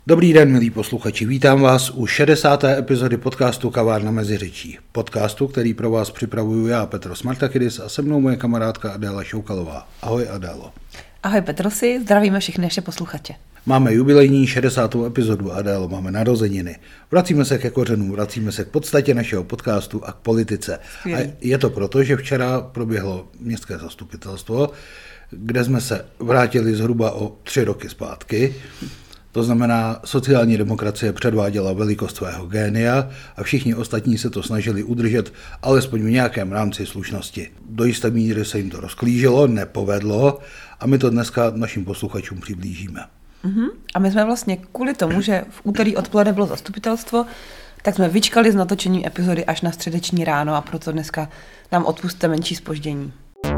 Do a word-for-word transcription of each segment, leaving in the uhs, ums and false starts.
Dobrý den, milí posluchači, vítám vás u šedesáté epizody podcastu Kavárna mezi řečí. Podcastu, který pro vás připravuju já, Petros Smartakidis, a se mnou moje kamarádka Adéla Šoukalová. Ahoj, Adélo. Ahoj, Petrosi, zdravíme všechny naše posluchače. Máme jubilejní šedesátou epizodu, Adélo, máme narozeniny. Vracíme se ke kořenům, vracíme se k podstatě našeho podcastu a k politice. Skvělý. A je to proto, že včera proběhlo městské zastupitelstvo, kde jsme se vrátili zhruba o tři roky zpátky. To znamená, sociální demokracie předváděla velikost svého génia a všichni ostatní se to snažili udržet alespoň v nějakém rámci slušnosti. Do jisté míry se jim to rozklížilo, nepovedlo a my to dneska našim posluchačům přiblížíme. Uh-huh. A my jsme vlastně kvůli tomu, že v úterý odpoledne bylo zastupitelstvo, tak jsme vyčkali s natočením epizody až na středeční ráno a proto dneska nám odpusťte menší zpoždění.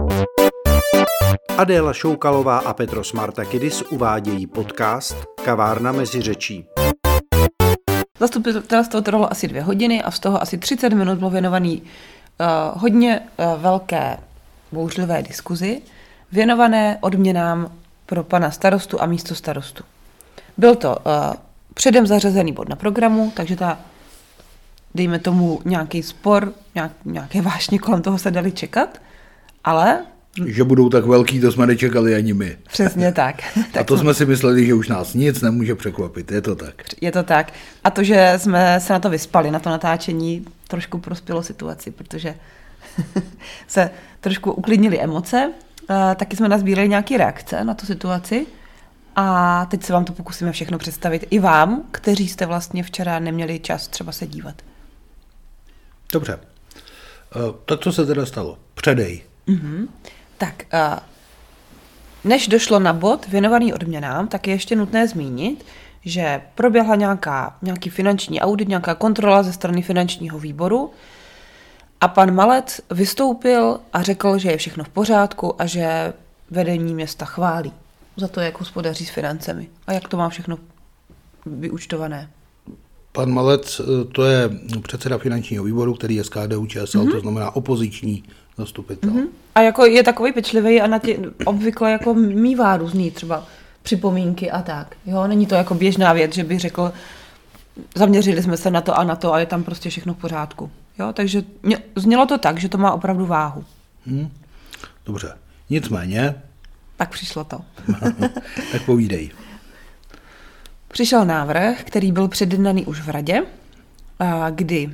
Adéla Šoukalová a Petros Smartakidis uvádějí podcast Kavárna mezi řečí. Zastupitelstvo trvalo asi dvě hodiny a z toho asi třicet minut bylo věnovaný uh, hodně uh, velké bouřlivé diskuzi, věnované odměnám pro pana starostu a místo starostu. Byl to uh, předem zařazený bod na programu, takže ta, dejme tomu, nějaký spor, nějak, nějaké vášně kolem toho se dali čekat, ale... Že budou tak velký, to jsme nečekali ani my. Přesně tak. tak A to jsme si mysleli, že už nás nic nemůže překvapit, je to tak. Je to tak. A to, že jsme se na to vyspali, na to natáčení, trošku prospělo situaci, protože se trošku uklidnily emoce, taky jsme nazbírali nějaké reakce na tu situaci a teď se vám to pokusíme všechno představit i vám, kteří jste vlastně včera neměli čas třeba se dívat. Dobře. Tak co se teda stalo? Předej. Mm-hmm. Tak, než došlo na bod věnovaný odměnám, tak je ještě nutné zmínit, že proběhla nějaká, nějaký finanční audit, nějaká kontrola ze strany finančního výboru a pan Malec vystoupil a řekl, že je všechno v pořádku a že vedení města chválí za to, jak hospodaří s financemi a jak to má všechno vyúčtované. Pan Malec, to je předseda finančního výboru, který je z K D U Č S L, mm-hmm. to znamená opoziční zastupitel. Mm-hmm. A jako je takový pečlivý a na tě, obvykle jako mívá různý třeba připomínky a tak. Jo, není to jako běžná věc, že by řekl, zaměřili jsme se na to a na to a je tam prostě všechno v pořádku. Jo, takže mě, znělo to tak, že to má opravdu váhu. Hmm. Dobře. Nicméně. Tak přišlo to. Tak povídej. Přišel návrh, který byl předjednaný už v radě, kdy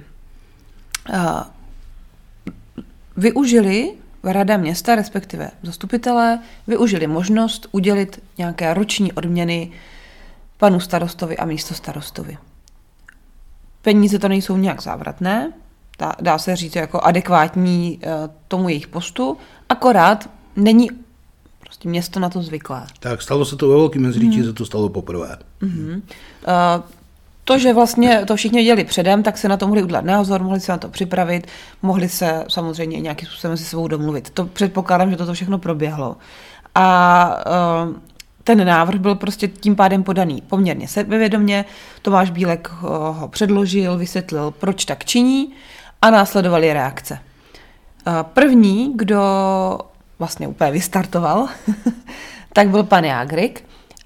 využili rada města, respektive zastupitelé, využili možnost udělit nějaké roční odměny panu starostovi a místo starostovi. Peníze to nejsou nějak závratné, dá, dá se říct jako adekvátní tomu jejich postu, akorát není prostě město na to zvyklé. Tak stalo se to ve Velkém Meziříčí, hmm. se to stalo poprvé. Mm-hmm. Uh, to, že vlastně to všichni dělali předem, tak se na to mohli udělat názor, mohli se na to připravit, mohli se samozřejmě nějakým způsobem si svou domluvit. To předpokládám, že toto všechno proběhlo. A uh, ten návrh byl prostě tím pádem podaný poměrně sebevědomě. Tomáš Bílek ho předložil, vysvětlil, proč tak činí a následovaly reakce. Uh, první, kdo vlastně úplně vystartoval, tak byl pan Jágrik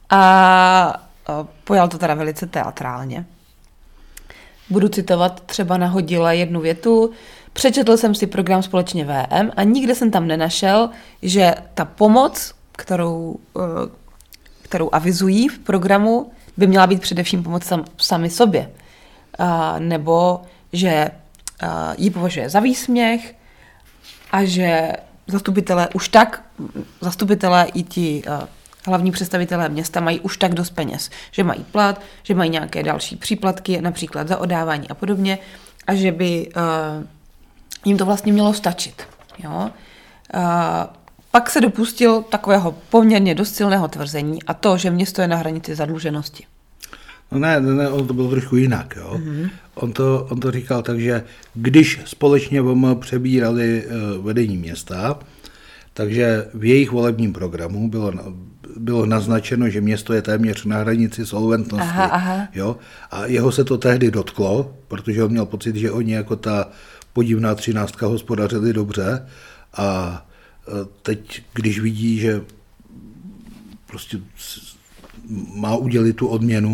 a pojal to teda velice teatrálně. Budu citovat, třeba nahodila jednu větu. Přečetl jsem si program Společně V M a nikde jsem tam nenašel, že ta pomoc, kterou, kterou avizují v programu, by měla být především pomoc sam, sami sobě. A, nebo že a, ji považuje za výsměch a že zastupitelé už tak, zastupitelé i ti uh, hlavní představitelé města mají už tak dost peněz, že mají plat, že mají nějaké další příplatky, například za odávání a podobně, a že by uh, jim to vlastně mělo stačit. Jo? Uh, pak se dopustil takového poměrně dost silného tvrzení a to, že město je na hranici zadluženosti. No ne, ne, on to byl trošku jinak. Jo? Mm-hmm. On, to, on to říkal tak, že když společně V M přebírali uh, vedení města, takže v jejich volebním programu bylo, bylo naznačeno, že město je téměř na hranici solventnosti. Aha, aha. Jo? A jeho se to tehdy dotklo, protože on měl pocit, že oni jako ta podivná třináctka hospodařili dobře a teď, když vidí, že prostě má udělit tu odměnu,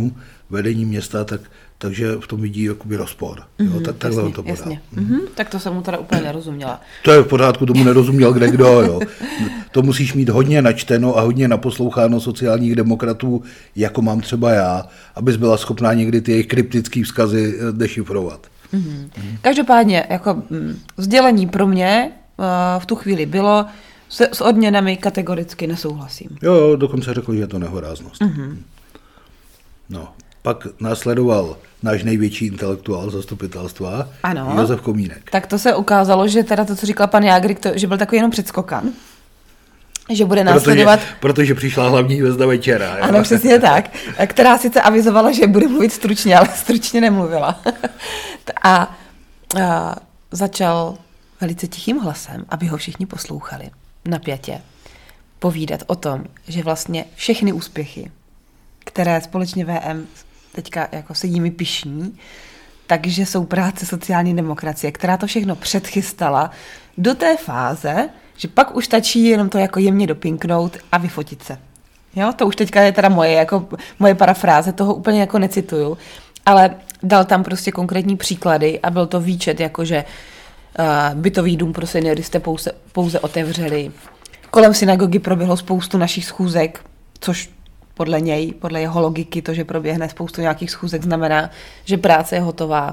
vedení města, tak, takže v tom vidí jakoby rozpor. Mm-hmm, jo, tak, takhle on to podá. Jasně. Mm-hmm. Tak to jsem mu teda úplně nerozuměla. To je v pořádku, tomu nerozuměl kde kdo. Jo. To musíš mít hodně načteno a hodně naposloucháno sociálních demokratů, jako mám třeba já, abys byla schopná někdy ty jejich kryptické vzkazy dešifrovat. Mm-hmm. Mm. Každopádně, jako mm, sdělení pro mě uh, v tu chvíli bylo, se, s odměnami kategoricky nesouhlasím. Jo, jo, dokonce řekl, že je to nehoráznost. Mm-hmm. No, pak následoval náš největší intelektuál zastupitelstva, ano. Josef Komínek. Tak to se ukázalo, že teda to, co říkal pan Jágrik, to, že byl takový jenom předskokan. Že bude následovat... Protože, protože přišla hlavní hvězda večera. Jo? Ano, přesně tak. Která sice avizovala, že bude mluvit stručně, ale stručně nemluvila. a, a začal velice tichým hlasem, aby ho všichni poslouchali, napjatě, povídat o tom, že vlastně všechny úspěchy, které společně V M teďka jako se jimi pyšní, takže jsou práce sociální demokracie, která to všechno předchystala do té fáze, že pak už stačí jenom to jako jemně dopinknout a vyfotit se. Jo, to už teďka je teda moje, jako moje parafráze, toho úplně jako necituju, ale dal tam prostě konkrétní příklady a byl to výčet, jakože uh, bytový dům pro seniory jste pouze, pouze otevřeli. Kolem synagogy proběhlo spoustu našich schůzek, což podle něj, podle jeho logiky, to, že proběhne spoustu nějakých schůzek, znamená, že práce je hotová.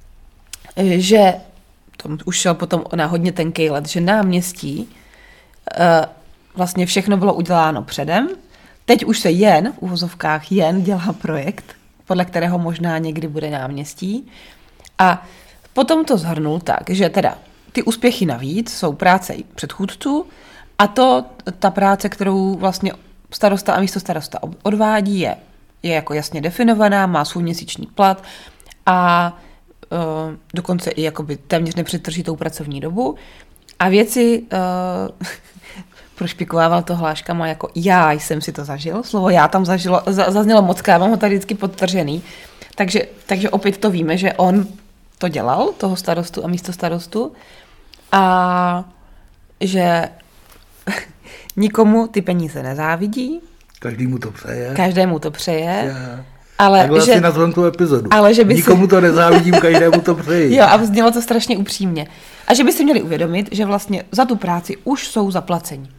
Že, to už šel potom na hodně tenkej let, že náměstí uh, vlastně všechno bylo uděláno předem, teď už se jen, v uvozovkách jen, dělá projekt, podle kterého možná někdy bude náměstí. A potom to shrnul tak, že teda ty úspěchy navíc jsou práce předchůdců a to, ta práce, kterou vlastně starosta a místostarosta odvádí, je, je jako jasně definovaná, má svůj měsíční plat a uh, dokonce i jakoby téměř nepřetržitou pracovní dobu. A věci uh, prošpikovával to hláškama jako já jsem si to zažil. Slovo já tam zažilo, za, zaznělo moc, já mám ho tady vždycky podtržený. Takže, takže opět to víme, že on to dělal, toho starostu a místostarostu, a že nikomu ty peníze nezávidí. Každému to přeje. Každému to přeje. Yeah. Ale takhle že, asi nazvem tu epizodu. Ale že by nikomu si... to nezávidím, každému to přeji. Jo, a vznělo to strašně upřímně. A že by si měli uvědomit, že vlastně za tu práci už jsou zaplaceni.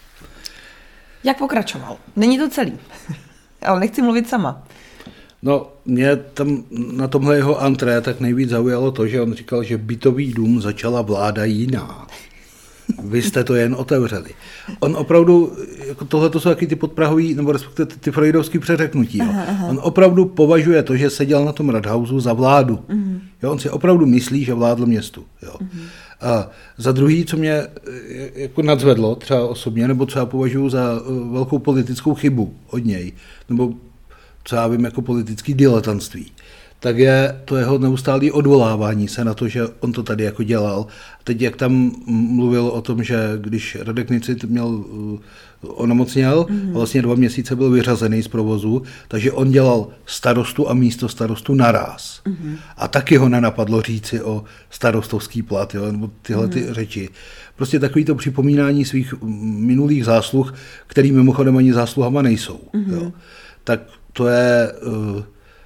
Jak pokračoval? Není to celý. Ale nechci mluvit sama. No, mě tam na tomhle jeho antré tak nejvíc zaujalo to, že on říkal, že bytový dům začala vláda jiná. Vy jste to jen otevřeli. On opravdu, jako tohle to jsou taky ty podprahový, nebo respektive ty freudovský přeřeknutí. Aha, aha. On opravdu považuje to, že seděl na tom Rathauseu za vládu. Uh-huh. Jo, on si opravdu myslí, že vládl městu. Jo. Uh-huh. A za druhý, co mě jako nadzvedlo třeba osobně, nebo co já považuji za velkou politickou chybu od něj, nebo co já vím jako politický diletantství, tak je to jeho neustálé odvolávání se na to, že on to tady jako dělal. Teď, jak tam mluvil o tom, že když Radek Nicit měl onemocněl, mm-hmm. vlastně dva měsíce byl vyřazený z provozu, takže on dělal starostu a místo starostu naráz. Mm-hmm. A taky ho nenapadlo říci o starostovský plat, jo, nebo tyhle mm-hmm. ty řeči. Prostě takový to připomínání svých minulých zásluh, který mimochodem ani zásluhama nejsou. Mm-hmm. Jo. Tak to je... Uh,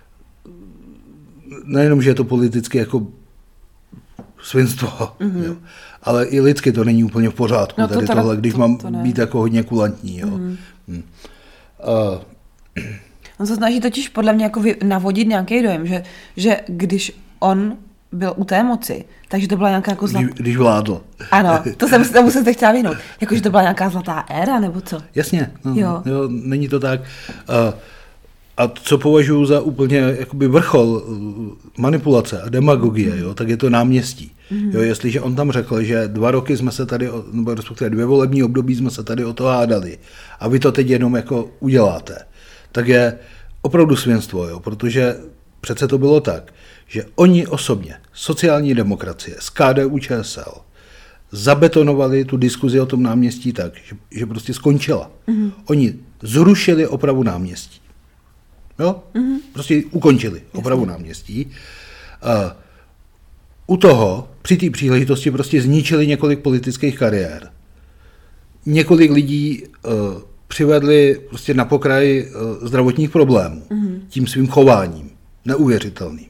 nejenom, že je to politicky jako svinstvo, mm-hmm. jo, ale i lidsky to není úplně v pořádku, no to tady teda, tohle, když to, mám to být jako hodně kulantní. Jo. Mm-hmm. Hmm. Uh, on se snaží totiž podle mě jako navodit nějaký dojem, že, že když on byl u té moci, takže to byla nějaká jako zlatá... Když, když vládl. Ano, to jsem tomu jsem se chtěla vyhnout. Jako, že to byla nějaká zlatá éra, nebo co? Jasně, no, jo. Jo, není to tak. Uh, A co považuji za úplně jakoby vrchol manipulace a demagogie, jo, tak je to náměstí. Mm-hmm. Jo, jestliže on tam řekl, že dva roky jsme se tady, nebo respektive dvě volební období jsme se tady o to hádali a vy to teď jenom jako uděláte, tak je opravdu svinstvo, jo, protože přece to bylo tak, že oni osobně, sociální demokracie z K D U Č S L, zabetonovali tu diskuzi o tom náměstí tak, že, že prostě skončila. Mm-hmm. Oni zrušili opravu náměstí. Jo? Mm-hmm. Prostě ukončili opravu náměstí. Uh, u toho při té příležitosti prostě zničili několik politických kariér. Několik lidí uh, přivedli prostě na pokraj zdravotních problémů. Mm-hmm. Tím svým chováním. Neuvěřitelným.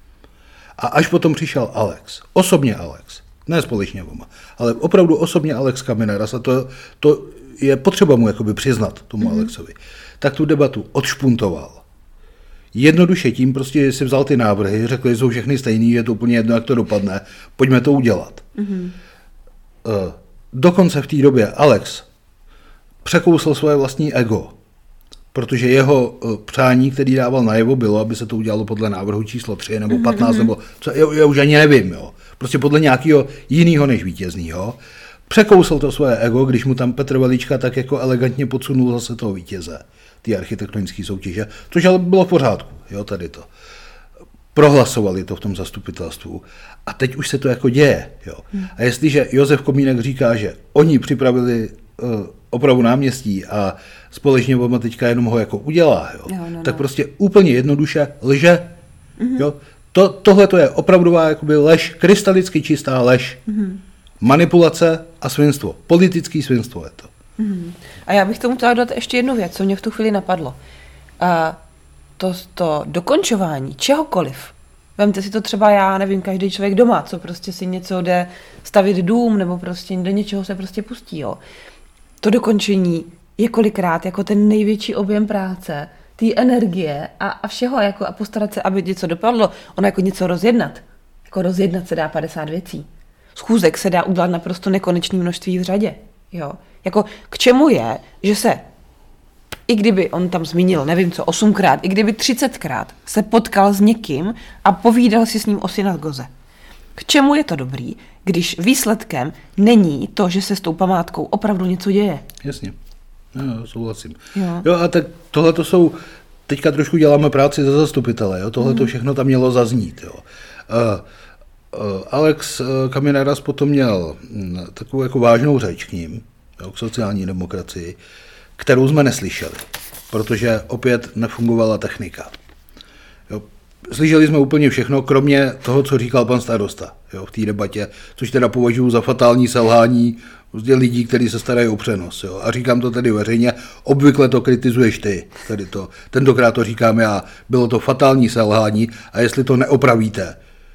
A až potom přišel Alex. Osobně Alex. Ne společně Voma. Ale opravdu osobně Alex Kamenaras. A to, to je potřeba mu jakoby přiznat tomu mm-hmm. Alexovi. Tak tu debatu odšpuntoval. Jednoduše tím prostě si vzal ty návrhy, řekli, že jsou všechny stejný, že je to úplně jedno, jak to dopadne, pojďme to udělat. Mm-hmm. Dokonce v té době Alex překousl svoje vlastní ego, protože jeho přání, který dával najevo, bylo, aby se to udělalo podle návrhu číslo tři nebo patnáct, mm-hmm. nebo co, já, já už ani nevím, jo. Prostě podle nějakého jiného než vítězného. Překousl to svoje ego, když mu tam Petr Velička tak jako elegantně podsunul zase toho vítěze, ty architektonické soutěže, což ale bylo v pořádku, jo, tady to. Prohlasovali to v tom zastupitelstvu a teď už se to jako děje, jo. Hmm. A jestliže Josef Komínek říká, že oni připravili uh, opravu náměstí a společně Voma teďka jenom ho jako udělá, jo, no, no, tak no. prostě úplně jednoduše lže, mm-hmm. jo. To, tohle to je opravdová jakoby lež, krystalicky čistá lež. Mm-hmm. Manipulace a svinstvo. Politický svinstvo je to. Mm. A já bych tomu chtěla dát ještě jednu věc, co mě v tu chvíli napadlo. A to, to dokončování čehokoliv. Vemte si to třeba, já nevím, každý člověk doma, co prostě si něco jde stavit dům, nebo prostě do něčeho se prostě pustí. Jo. To dokončení je kolikrát jako ten největší objem práce, té energie a, a všeho, jako a postarat se, aby něco dopadlo. Ono jako něco rozjednat. Jako rozjednat se dá padesát věcí. Schůzek se dá udělat naprosto nekonečné množství v řadě. Jo. Jako k čemu je, že se, i kdyby on tam zmínil, nevím co, osmkrát, i kdyby třicetkrát se potkal s někým a povídal si s ním o synagoze. K čemu je to dobrý, když výsledkem není to, že se s tou památkou opravdu něco děje? Jasně, jo, souhlasím. Jo. jo a tak tohle to jsou, teďka trošku děláme práci za zastupitele, jo, tohle to mm. všechno tam mělo zaznít, jo. Uh, Alex Kamenaras potom měl takovou jako vážnou řeč k ním, jo, k sociální demokracii, kterou jsme neslyšeli, protože opět nefungovala technika. Jo, slyšeli jsme úplně všechno, kromě toho, co říkal pan starosta, jo, v té debatě, což teda považuji za fatální selhání prostě lidí, kteří se starají o přenos. Jo. A říkám to tedy veřejně, obvykle to kritizuješ ty. Tedy to, tentokrát to říkám já, bylo to fatální selhání a jestli to neopravíte,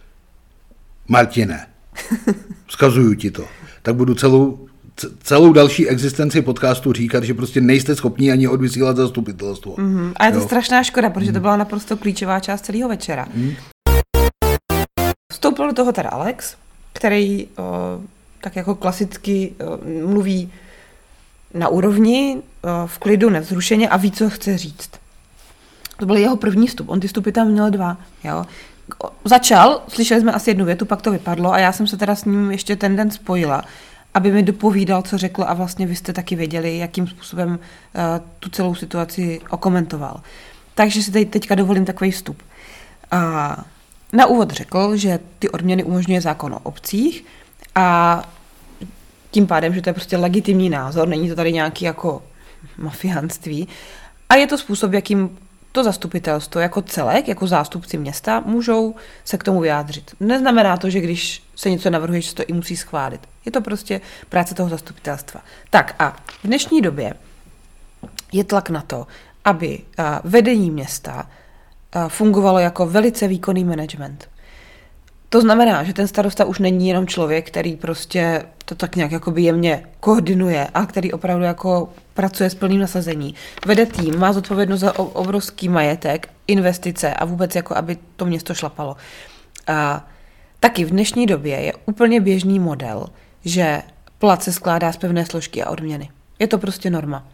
Martine, vzkazuju ti to, tak budu celou, celou další existenci podcastu říkat, že prostě nejste schopní ani odvysílat zastupitelstvo. Mm-hmm. A je to jo. strašná škoda, protože to byla naprosto klíčová část celého večera. Mm. Vstoupil do toho teda Alex, který o, tak jako klasicky o, mluví na úrovni, o, v klidu, nevzrušeně a ví, co chce říct. To byl jeho první vstup, on ty vstupy tam měl dva, jo. Začal, slyšeli jsme asi jednu větu, pak to vypadlo a já jsem se teda s ním ještě ten den spojila, aby mi dopovídal, co řekl a vlastně vy jste taky věděli, jakým způsobem uh, tu celou situaci okomentoval. Takže si teď, teďka dovolím takový vstup. A na úvod řekl, že ty odměny umožňuje zákon o obcích a tím pádem, že to je prostě legitimní názor, není to tady nějaký jako mafiánství a je to způsob, jakým to zastupitelstvo jako celek, jako zástupci města, můžou se k tomu vyjádřit. Neznamená to, že když se něco navrhuje, že se to i musí schválit. Je to prostě práce toho zastupitelstva. Tak a v dnešní době je tlak na to, aby vedení města fungovalo jako velice výkonný management. To znamená, že ten starosta už není jenom člověk, který prostě to tak nějak jakoby jemně koordinuje a který opravdu jako pracuje s plným nasazení. Vede tým, má zodpovědnost za obrovský majetek, investice a vůbec jako, aby to město šlapalo. A taky v dnešní době je úplně běžný model, že plat se skládá z pevné složky a odměny. Je to prostě norma.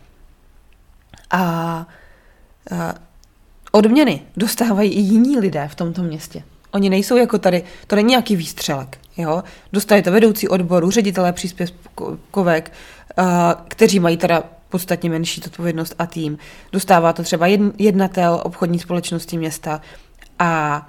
A, a odměny dostávají i jiní lidé v tomto městě. Oni nejsou jako tady, to není nějaký výstřelek, jo. Dostali to vedoucí odboru, ředitelé příspěvkovek, uh, kteří mají teda podstatně menší odpovědnost a tým. Dostává to třeba jednatel obchodní společnosti města a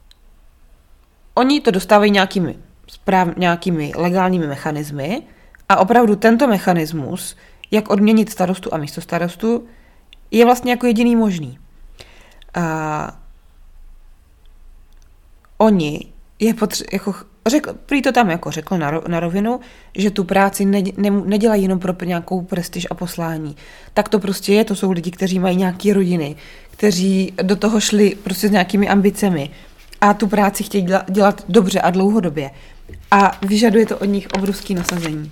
oni to dostávají nějakými, správ, nějakými legálními mechanismy a opravdu tento mechanismus, jak odměnit starostu a místostarostu, je vlastně jako jediný možný. A oni je potře- jako řekl, prý to tam jako řekl na, na rovinu, že tu práci ne, ne, nedělají jenom pro nějakou prestiž a poslání. Tak to prostě je, to jsou lidi, kteří mají nějaké rodiny, kteří do toho šli prostě s nějakými ambicemi a tu práci chtějí dělat, dělat dobře a dlouhodobě. A vyžaduje to od nich obrovský nasazení.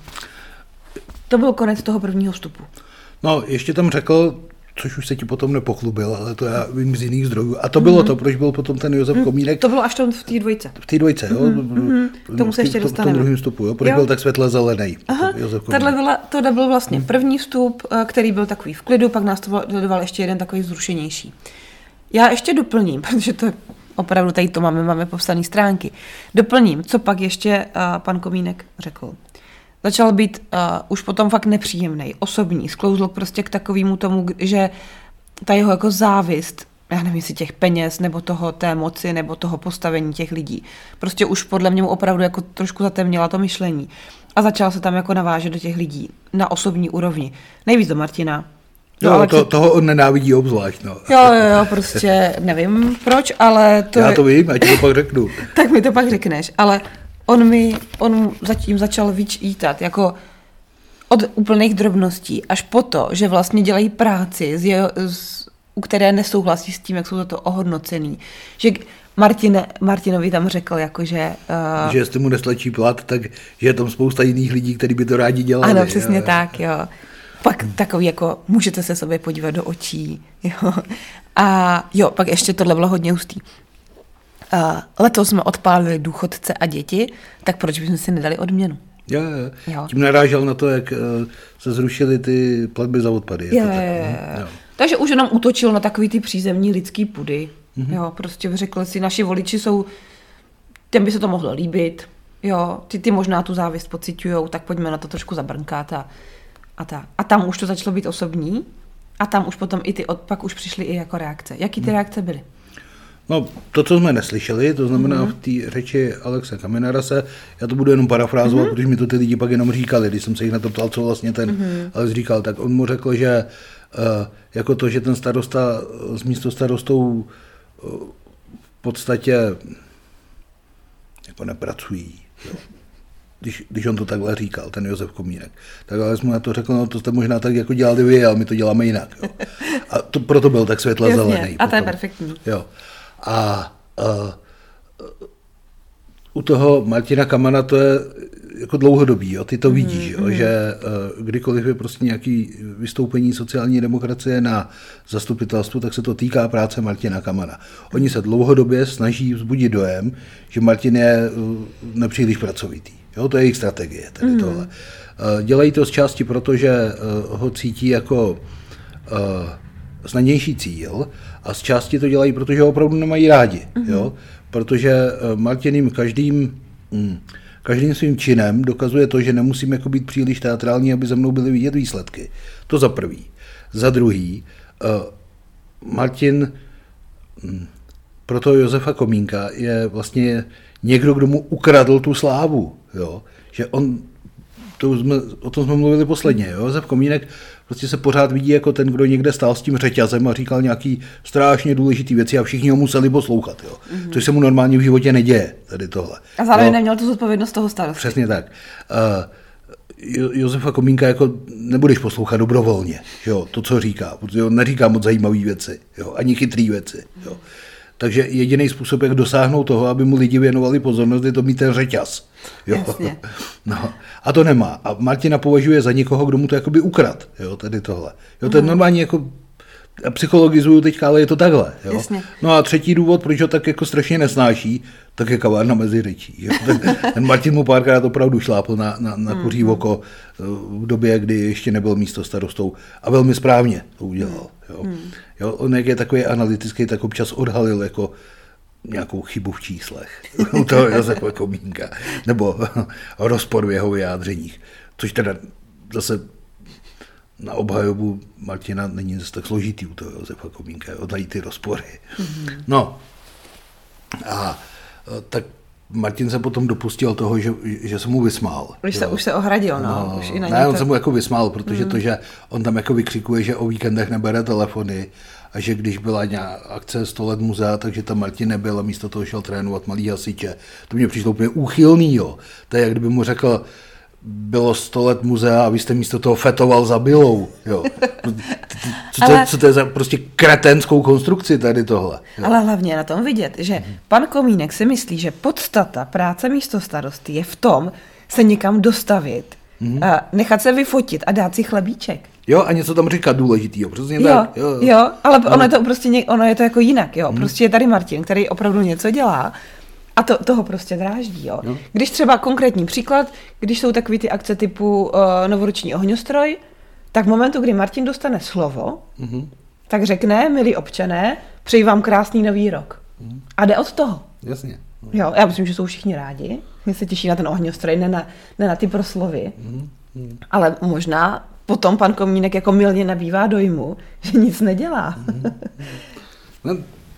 To byl konec toho prvního vstupu. No, ještě tam řekl, což už se ti potom nepochlubil, ale to já vím z jiných zdrojů. A to bylo mm. to, proč byl potom ten Josef Komínek. To bylo až to v té dvojce. V té dvojce, jo? Mm-hmm. K tomu se ještě dostaneme. V tom druhém vstupu, jo? Proč jo. byl tak světle zelený. Aha, tohle byla, tohle byl vlastně mm. první vstup, který byl takový v klidu, pak následoval ještě jeden takový zrušenější. Já ještě doplním, protože to je opravdu, tady to máme, máme popsané stránky. Doplním, co pak ještě uh, pan Komínek řekl. Začal být uh, už potom fakt nepříjemný, osobní, sklouzl prostě k takovému tomu, že ta jeho jako závist, já nevím, jestli těch peněz, nebo toho té moci, nebo toho postavení těch lidí, prostě už podle mě mu opravdu jako trošku zatemnila to myšlení. A začal se tam jako navážet do těch lidí na osobní úrovni. Nejvíc do Martina. Jo, no, to, toho on nenávidí obzvlášť, no. Jo, jo, jo, prostě nevím proč, ale to... Já to vím, já ti to pak řeknu. Tak mi to pak řekneš, ale on mi, on zatím začal vyčítat, jako od úplných drobností, až po to, že vlastně dělají práci, z jeho, z, u které nesouhlasí s tím, jak jsou za to ohodnocený. Že Martin, Martinovi tam řekl, jakože... Uh, že jestli mu nestlačí plat, tak že je tam spousta jiných lidí, kteří by to rádi dělali. Ano, přesně jo. tak, jo. Pak takový jako, můžete se sobě podívat do očí, jo. A jo, pak ještě tohle bylo hodně hustý. Uh, letos jsme odpálili důchodce a děti, tak proč bychom si nedali odměnu? Jo, jo. jo. Tím narážel na to, jak uh, se zrušily ty platby za odpady. Je jo, tak, jo. Jo. Takže už jenom útočil na takový ty přízemní lidský pudy. Mm-hmm. Jo, prostě řekl si, naši voliči jsou, těm by se to mohlo líbit, jo, ty, ty možná tu závist pociťujou, tak pojďme na to trošku zabrnkat a, a tak. A tam už to začalo být osobní a tam už potom i ty, pak už přišly i jako reakce. Jaký ty mm. reakce byly? No, to, co jsme neslyšeli, to znamená mm-hmm. v té řeči Alexe Kamenarase, já to budu jenom parafrázovat, mm-hmm. protože mi to ty lidi pak jenom říkali, když jsem se jich na to ptal, co vlastně ten mm-hmm. Alex říkal, tak on mu řekl, že uh, jako to, že ten starosta s místostarostou uh, v podstatě jako nepracují, jo. Když, když on to takhle říkal, ten Josef Komínek. Tak ale jsme na to řekl, no to jste možná tak jako dělali vy, ale my to děláme jinak. Jo. A to, proto byl tak světle zelený. A to je perfektní. Jo. A uh, u toho Martina Kamana to je jako dlouhodobý, jo? Ty to vidíš, mm, jo? Mm. že uh, kdykoliv je prostě nějaký vystoupení sociální demokracie na zastupitelstvu, tak se to týká práce Martina Kamana. Oni se dlouhodobě snaží vzbudit dojem, že Martin je uh, nepříliš pracovitý. Jo? To je jejich strategie. Tady mm. tohle. Uh, dělají to z části proto, že uh, ho cítí jako uh, snadnější cíl, a z části to dělají, protože ho opravdu nemají rádi, mm-hmm. jo? Protože Martin jim každým, mm, každým svým činem dokazuje to, že nemusím jako být příliš teatrální, aby ze mnou byly vidět výsledky. To za prvý. Za druhý, uh, Martin mm, pro toho Josefa Komínka je vlastně někdo, kdo mu ukradl tu slávu, jo? Že on, to jsme, o tom jsme mluvili posledně, jo? Josef Komínek prostě se pořád vidí jako ten, kdo někde stál s tím řetězem a říkal nějaký strašně důležitý věci a všichni ho museli poslouchat, jo? Mm-hmm. Což se mu normálně v životě neděje, tady tohle. A zároveň no, neměl tu zodpovědnost toho starosty. Přesně tak. Uh, Josefa Komínka jako nebudeš poslouchat dobrovolně, jo? To, co říká, protože on neříká moc zajímavé věci, jo? Ani chytrý věci, jo? Takže jediný způsob, jak dosáhnout toho, aby mu lidi věnovali pozornost, je to mít ten řetěz. Jo. No, a to nemá. A Martina považuje za někoho, kdo mu to jakoby ukrad, jo, tady tohle. Jo, to je normálně jako, psychologizuju teďka, ale je to takhle. Jo. No a třetí důvod, proč ho tak jako strašně nesnáší, tak je kavárna mezi řečí. Jo. Ten, ten Martin mu párkrát opravdu šlápl na, na, na kuří oko v době, kdy ještě nebyl místostarostou a velmi správně to udělal. Jo. Jo, on jak je takový analytický, tak občas odhalil jako nějakou chybu v číslech u toho Josefa Komínka, nebo rozpor v jeho vyjádřeních, což teda zase na obhajobu Martina není zase tak složitý u toho Josefa Komínka, odhalí ty rozpory. Mm-hmm. No a tak Martin se potom dopustil toho, že, že se mu vysmál. Už se, už se ohradil, no. no už i na ne, on to... se mu jako vysmál, protože mm. to, že on tam jako vykřikuje, že o víkendech nebere telefony a že když byla nějaká akce sto let muzea, takže tam Martin nebyl a místo toho šel trénovat malý hasiče. To mě přišlo úplně úchylný, jo. To je, jak kdyby mu řekl, bylo sto let muzea a vy jste místo toho fetoval za Bylou, jo. Co to, ale... co to je za prostě kretenskou konstrukci tady tohle? Jo. Ale hlavně na tom vidět, že hmm. pan Komínek si myslí, že podstata práce místostarosty je v tom se někam dostavit, hmm. a nechat se vyfotit a dát si chlebíček. Jo, a něco tam říkat důležitýho, přesně jo, tak. Jo, jo, ale no. ono je to prostě, něk, ono je to jako jinak, jo. Hmm. Prostě je tady Martin, který opravdu něco dělá a to, toho prostě dráždí, jo. jo. Když třeba konkrétní příklad, když jsou takový ty akce typu uh, novoroční ohňostroj, tak v momentu, kdy Martin dostane slovo, mm-hmm. tak řekne, milí občané, přeji vám krásný nový rok. Mm. A jde od toho. Jasně. No. Jo, já myslím, že jsou všichni rádi. Mě se těší na ten ohňostroj, ne na, ne na ty proslovy. Mm. Mm. Ale možná potom pan Komínek jako mylně nabývá dojmu, že nic nedělá. Mm. No,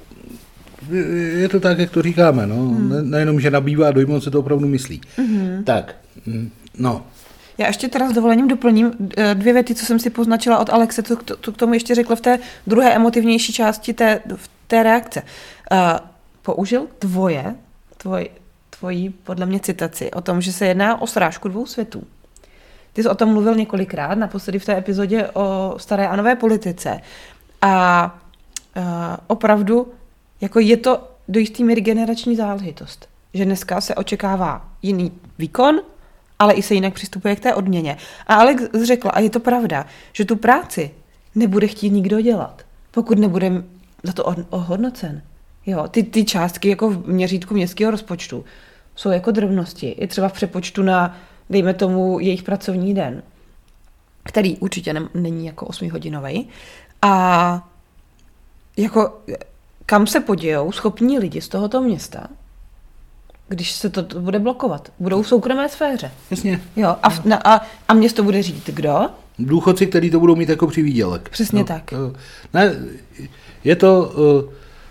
je to tak, jak to říkáme. No. Mm. Nejenom, že nabývá dojmu, on se to opravdu myslí. Mm. Tak, no. Já ještě teda s dovolením doplním dvě věty, co jsem si poznačila od Alexe, co k tomu ještě řekla v té druhé emotivnější části té, v té reakce. Uh, použil tvoje, tvoj, tvojí podle mě citaci o tom, že se jedná o srážku dvou světů. Ty jsi o tom mluvil několikrát, naposledy v té epizodě o staré a nové politice. A uh, opravdu jako je to do jistý míry generační záležitost. Že dneska se očekává jiný výkon, ale i se jinak přistupuje k té odměně. A Alex řekla, a je to pravda, že tu práci nebude chtít nikdo dělat, pokud nebude za to ohodnocen. Jo, ty, ty částky jako v měřítku městského rozpočtu jsou jako drobnosti. I třeba v přepočtu na, dejme tomu, jejich pracovní den, který určitě ne, není jako osmihodinový. A jako kam se podějou schopní lidi z tohoto města, když se to, to bude blokovat. Budou v soukromé sféře. Jasně. Jo, a, v, na, a, a město bude říct kdo? Důchodci, kteří to budou mít jako přivýdělek. Přesně no, tak. Ne, je to... Uh,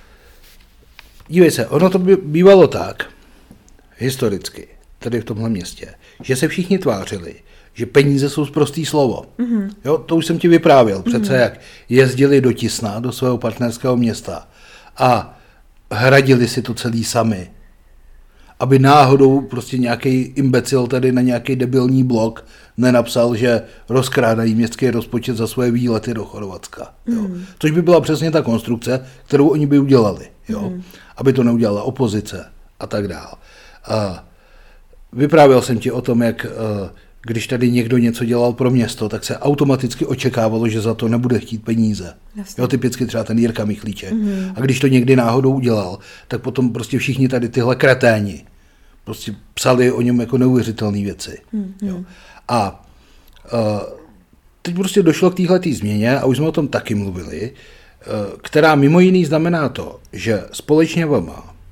dívej se, ono to by bývalo tak, historicky, tady v tomhle městě, že se všichni tvářili, že peníze jsou sprostý slovo. Mm-hmm. Jo, to už jsem ti vyprávěl. Přece mm-hmm. jak jezdili do Tisna, do svého partnerského města a hradili si to celý sami, aby náhodou prostě nějaký imbecil tady na nějaký debilní blog nenapsal, že rozkrádají městský rozpočet za svoje výlety do Chorvatska. Jo. Mm. Což by byla přesně ta konstrukce, kterou oni by udělali. Jo. Mm. Aby to neudělala opozice a tak dál. A vyprávěl jsem ti o tom, jak když tady někdo něco dělal pro město, tak se automaticky očekávalo, že za to nebude chtít peníze. Jo, typicky třeba ten Jirka Michlíček. Mm. A když to někdy náhodou udělal, tak potom prostě všichni tady tyhle kreténi prostě psali o něm jako neuvěřitelné věci. Mm. Jo. A uh, teď prostě došlo k téhletý změně, a už jsme o tom taky mluvili, uh, která mimo jiný znamená to, že společně V M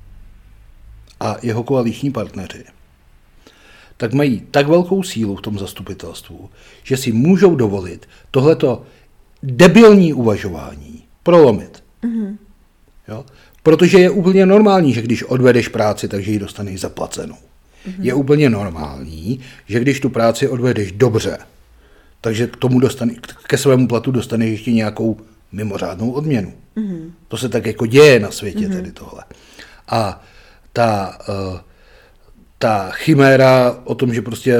a jeho koaliční partneři tak mají tak velkou sílu v tom zastupitelstvu, že si můžou dovolit tohleto debilní uvažování prolomit. Mm-hmm. Jo? Protože je úplně normální, že když odvedeš práci, takže ji dostaneš zaplacenou. Mm-hmm. Je úplně normální, že když tu práci odvedeš dobře, takže k tomu dostaneš, ke svému platu dostaneš ještě nějakou mimořádnou odměnu. Mm-hmm. To se tak jako děje na světě, mm-hmm. tedy tohle. A ta... Uh, Ta chiméra o tom, že prostě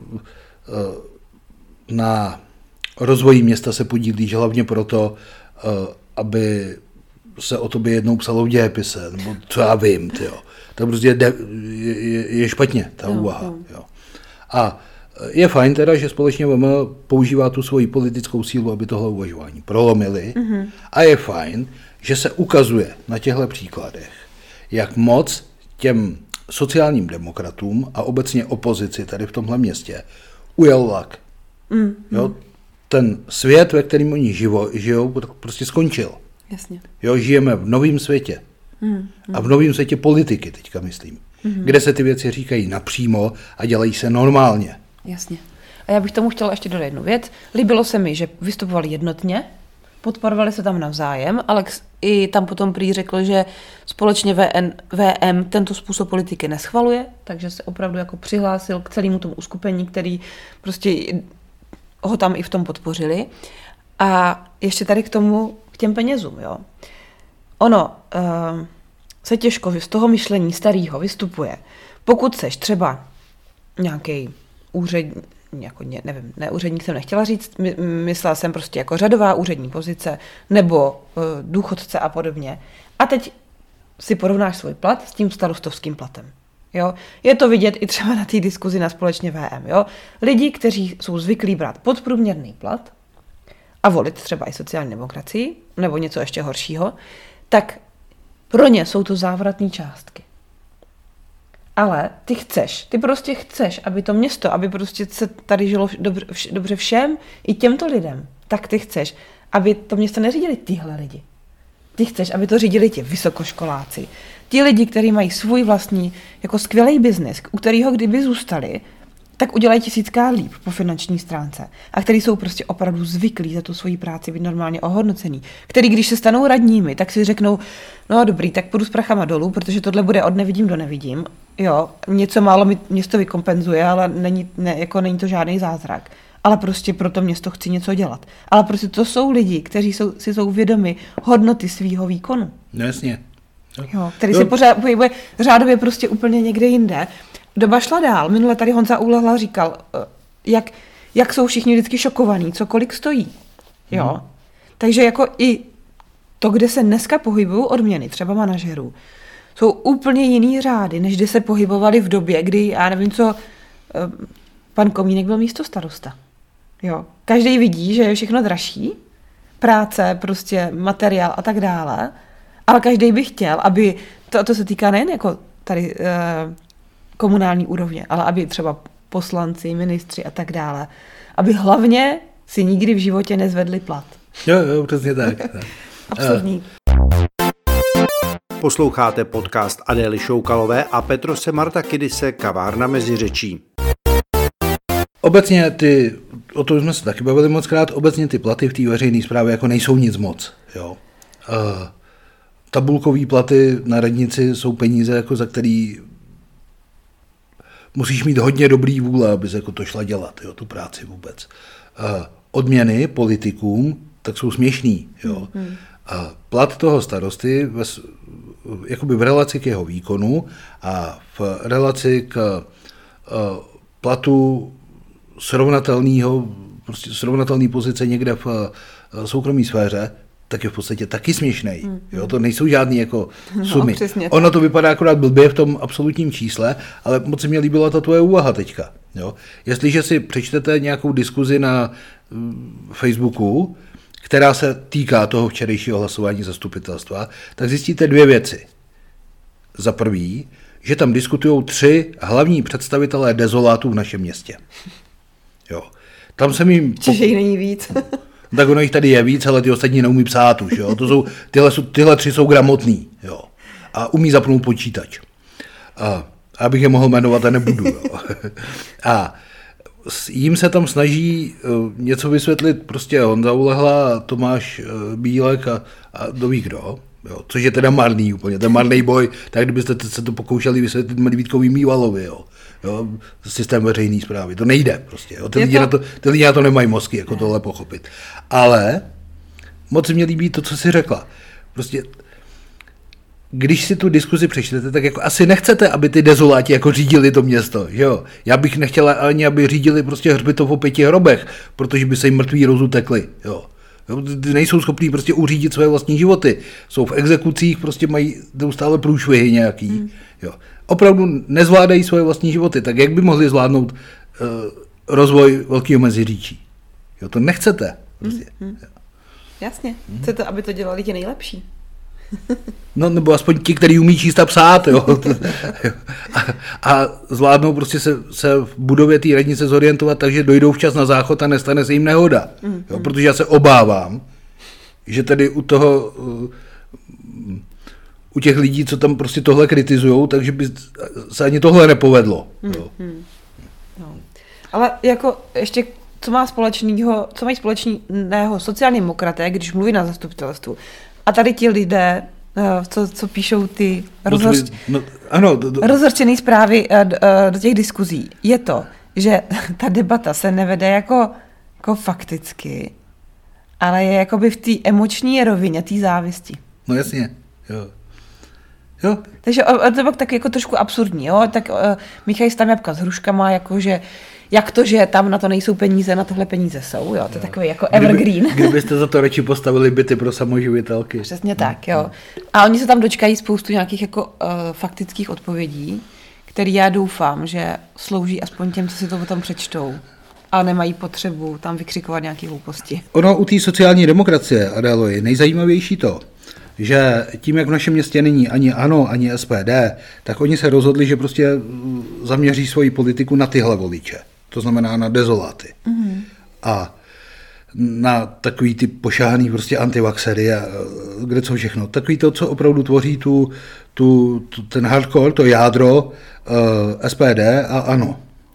na rozvoji města se podílíš hlavně proto, aby se o tobě jednou psalo v dějepise, nebo co já vím, tyjo. To prostě je, je, je špatně, ta no, úvaha. No. Jo. A je fajn teda, že společně V M používá tu svoji politickou sílu, aby tohle uvažování prolomili. Mm-hmm. A je fajn, že se ukazuje na těchto příkladech, jak moc těm sociálním demokratům a obecně opozici tady v tomhle městě ujel vlak. Mm, jo, mm. Ten svět, ve kterém oni živo, žijou, prostě skončil. Jasně. Jo, žijeme v novém světě. Mm, mm. A v novém světě politiky, teďka myslím. Mm. Kde se ty věci říkají napřímo a dělají se normálně. Jasně. A já bych tomu chtěla ještě dodat jednu věc. Líbilo se mi, že vystupovali jednotně, podporovali se tam navzájem. Alex i tam potom prý řekl, že společně V N, V M tento způsob politiky neschvaluje, takže se opravdu jako přihlásil k celému tomu uskupení, který prostě ho tam i v tom podpořili. A ještě tady k tomu, k těm penězům, jo. Ono uh, se těžko z toho myšlení starého vystupuje. Pokud seš třeba nějaký úředník, jako ne, nevím, ne, úředník jsem nechtěla říct, my, myslela jsem prostě jako řadová úřední pozice, nebo uh, důchodce a podobně. A teď si porovnáš svůj plat s tím starostovským platem. Jo? Je to vidět i třeba na té diskuzi na Společně V M. Jo? Lidi, kteří jsou zvyklí brát podprůměrný plat a volit třeba i sociální demokracii, nebo něco ještě horšího, tak pro ně jsou to závratné částky. Ale ty chceš, ty prostě chceš, aby to město, aby prostě se tady žilo dobře, dobře všem, i těmto lidem, tak ty chceš, aby to město neřídili tyhle lidi. Ty chceš, aby to řídili ti vysokoškoláci. Ti lidi, kteří mají svůj vlastní jako skvělý biznis, u kterého kdyby zůstali, tak udělají tisíckrát líp po finanční stránce. A který jsou prostě opravdu zvyklí za tu svoji práci být normálně ohodnocený. Který, když se stanou radními, tak si řeknou, no dobrý, tak půjdu s prachama dolů, protože tohle bude od nevidím do nevidím. Jo, něco málo mi město vykompenzuje, ale není, ne, jako není to žádný zázrak. Ale prostě pro to město chci něco dělat. Ale prostě to jsou lidi, kteří jsou, si jsou vědomi hodnoty svýho výkonu. No jasně. Jo. Jo, který se pořád pohybuje řádově prostě úplně někde jinde. Doba šla dál. Minule tady Honza Úlehla říkal, jak, jak jsou všichni vždycky šokovaní, co kolik stojí. Jo. Hmm. Takže jako i to, kde se dneska pohybují odměny, třeba manažerů, jsou úplně jiný řády, než kde se pohybovali v době, kdy, já nevím co, pan Komínek byl místo starosta. Jo. Každý vidí, že je všechno dražší, práce, prostě materiál a tak dále, ale každý by chtěl, aby, to, to se týká nejen jako tady eh, komunální úrovně, ale aby třeba poslanci, ministři a tak dále, aby hlavně si nikdy v životě nezvedli plat. Jo, jo, přesně tak. Absurdní. Posloucháte podcast Adély Šoukalové a Petrose Martakidise Kavárna mezi řečí. Obecně ty, o tom jsme se taky bavili moc krát, obecně ty platy v té veřejné správě jako nejsou nic moc. Jo. Uh, tabulkový platy na radnici jsou peníze, jako za který musíš mít hodně dobrý vůle, abys jako to šla dělat, jo, tu práci vůbec. Uh, odměny politikům, tak jsou směšný. Jo. Hmm. A plat toho starosty ve, jakoby v relaci k jeho výkonu a v relaci k uh, platu srovnatelného, prostě srovnatelné pozice někde v uh, soukromé sféře, tak je v podstatě taky směšnej. Mm. Jo, to nejsou žádný jako sumy. No, ono to vypadá akorát blbě v tom absolutním čísle, ale moc se mě líbila ta tvoje úvaha teďka. Jo. Jestliže si přečtete nějakou diskuzi na mm, Facebooku, která se týká toho včerejšího hlasování zastupitelstva, tak zjistíte dvě věci. Za prvý, že tam diskutují tři hlavní představitelé dezolátů v našem městě. Jo. Tam jsem jim... Čiže jich není víc. Tak ono jich tady je víc, ale ty ostatní neumí psát už. Jo. To jsou, tyhle, tyhle tři jsou gramotný. Jo. A umí zapnout počítač. A abych je mohl jmenovat a nebudu. Jo. A jim se tam snaží něco vysvětlit prostě Honza Úlehla, Tomáš Bílek a, a doví kdo. Jo, což je teda marný úplně, ten marný boj, tak kdybyste se to pokoušeli vysvětlit Medvídkovi Mívalovi, jo, jo, systém veřejné správy, to nejde prostě, jo, ty, lidi to... Na to, ty lidi na to nemají mozky, jako ne. Tohle pochopit. Ale moc se mi líbí to, co jsi řekla, prostě když si tu diskuzi přečtete, tak jako asi nechcete, aby ty dezoláti jako řídili to město, že jo. Já bych nechtěla ani, aby řídili prostě hřbitov o pěti hrobech, protože by se jim mrtví rozutekli, jo. Ty nejsou schopní prostě uřídit své vlastní životy. Jsou v exekucích, prostě mají neustále průšvihy nějaký. Hmm. Jo. Opravdu nezvládají své vlastní životy. Tak jak by mohli zvládnout uh, rozvoj Velkého Meziříčí? Jo, to nechcete. Prostě. Hmm. Jasně. Hmm. Chcete, aby to dělali ti nejlepší. No, nebo aspoň ti, kteří umí číst a psát, jo. A, a zvládnou prostě se, se v budově té radnice zorientovat, takže dojdou včas na záchod a nestane se jim nehoda. Mm, jo, protože já se obávám, že tady u toho, u těch lidí, co tam prostě tohle kritizujou, takže by se ani tohle nepovedlo. Jo. Mm, mm. No. Ale jako ještě, co má společného, co mají společného sociální demokraté, když mluví na zastupitelstvu, a tady ti lidé, co, co píšou ty rozhořč... no, ano, do, do... rozhořčené zprávy do těch diskuzí, je to, že ta debata se nevede jako, jako fakticky, ale je jakoby v té emoční rovině, té závisti. No jasně, jo. Jo. Takže to bylo tak jako trošku absurdní, jo, tak uh, míchají tam jabka s hruškama, jakože jak to, že tam na to nejsou peníze, na tohle peníze jsou, jo, to je takový jako evergreen. Kdyby, kdybyste za to radši postavili byty pro samoživitelky. Přesně tak, jo. A oni se tam dočkají spoustu nějakých jako uh, faktických odpovědí, které já doufám, že slouží aspoň těm, co si to potom přečtou a nemají potřebu tam vykřikovat nějaké hlouposti. Ono u té sociální demokracie, Adélo, je nejzajímavější to, že tím, jak v našem městě není ani ANO, ani S P D, tak oni se rozhodli, že prostě zaměří svoji politiku na tyhle voliče. To znamená na dezoláty. Mm-hmm. A na takový ty pošáhaný prostě antivaxery a kde co všechno. Takový to, co opravdu tvoří tu, tu, tu, ten hardcore, to jádro uh, S P D a ANO.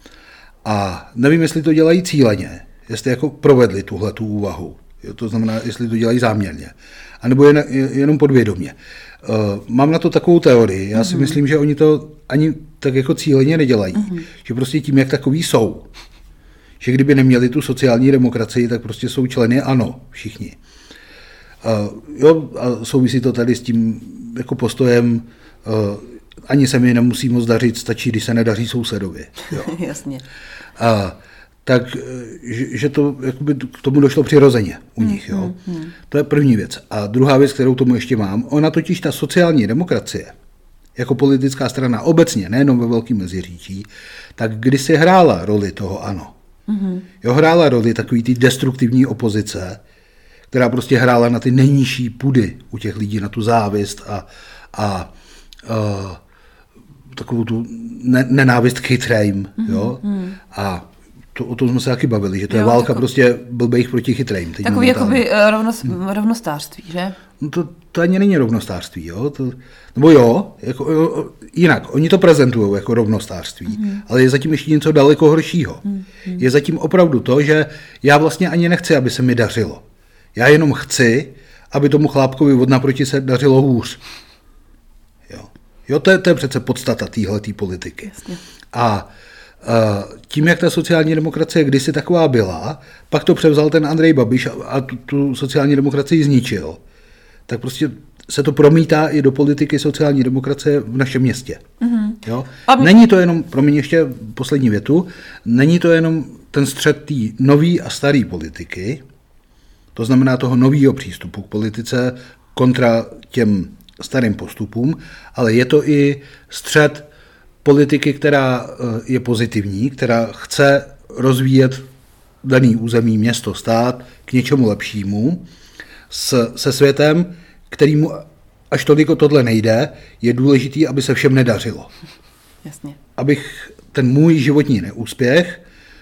A nevím, jestli to dělají cíleně, jestli jako provedli tuhle tu úvahu. To znamená, jestli to dělají záměrně. A nebo jen, jenom podvědomě. Uh, mám na to takovou teorii. Já si mm-hmm. myslím, že oni to ani tak jako cíleně nedělají. Mm-hmm. Že prostě tím, jak takový jsou, že kdyby neměli tu sociální demokracii, tak prostě jsou členy ANO, všichni. Uh, jo, a souvisí to tady s tím jako postojem, uh, ani se mi nemusí moc dařit, stačí, když se nedaří sousedovi. Jo. Jasně. Uh, tak, že, že to jakoby k tomu došlo přirozeně u nich. Jo. Mm, mm. To je první věc. A druhá věc, kterou tomu ještě mám, ona totiž ta sociální demokracie, jako politická strana obecně, nejenom ve Velkém Meziříčí, tak kdysi hrála roli toho ANO. Mm-hmm. Jo, hrála roli takový ty destruktivní opozice, která prostě hrála na ty nejnižší pudy u těch lidí, na tu závist a, a, a takovou tu ne, nenávist k chytrým. Mm-hmm. Jo? A to, o tom jsme se taky bavili, že to jo, je válka takový, prostě blbejch proti chytrým. Takový jakoby rovnost, hmm. rovnostářství, že? No to, to ani není rovnostářství, jo? To, nebo jo, jako, jo, jinak, oni to prezentují jako rovnostářství, hmm. ale je zatím ještě něco daleko horšího. Hmm. Je zatím opravdu to, že já vlastně ani nechci, aby se mi dařilo. Já jenom chci, aby tomu chlápkovi od naproti se dařilo hůř. Jo, jo to, je, to je přece podstata téhletý politiky. Jasně. A tím, jak ta sociální demokracie kdysi taková byla, pak to převzal ten Andrej Babiš a, a tu, tu sociální demokracii zničil, tak prostě se to promítá i do politiky sociální demokracie v našem městě. Mm-hmm. Jo? Není to jenom, promiň ještě poslední větu, není to jenom ten střet té nový a starý politiky, to znamená toho nového přístupu k politice kontra těm starým postupům, ale je to i střet politiky, která je pozitivní, která chce rozvíjet daný území, město, stát k něčemu lepšímu s, se světem, kterýmu až toliko tohle nejde, je důležitý, aby se všem nedařilo. Jasně. Abych ten můj životní neúspěch